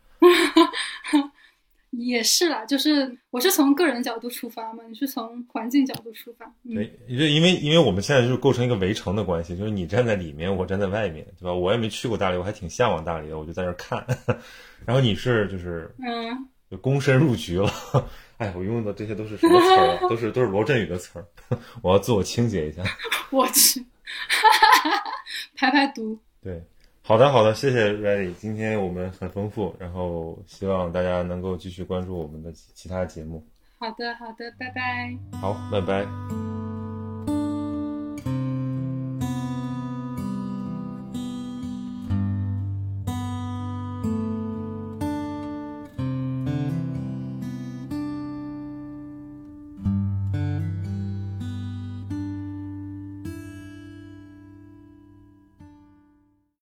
S1: 也是啦，就是我是从个人角度出发嘛，你是从环境角度出发。嗯，
S2: 对，因为因为因为我们现在就是构成一个围城的关系，就是你站在里面，我站在外面，对吧？我也没去过大理，我还挺向往大理的，我就在那儿看。然后你是就是
S1: 嗯，
S2: 就躬身入局了。哎，我用的这些都是什么词儿啊？都是都是罗振宇的词儿。我要自我清洁一下。
S1: 我去，排排毒。
S2: 对，好的好的，谢谢 Ready，今天我们很丰富，然后希望大家能够继续关注我们的其其他节目。
S1: 好的，好的，拜拜。
S2: 好，拜拜。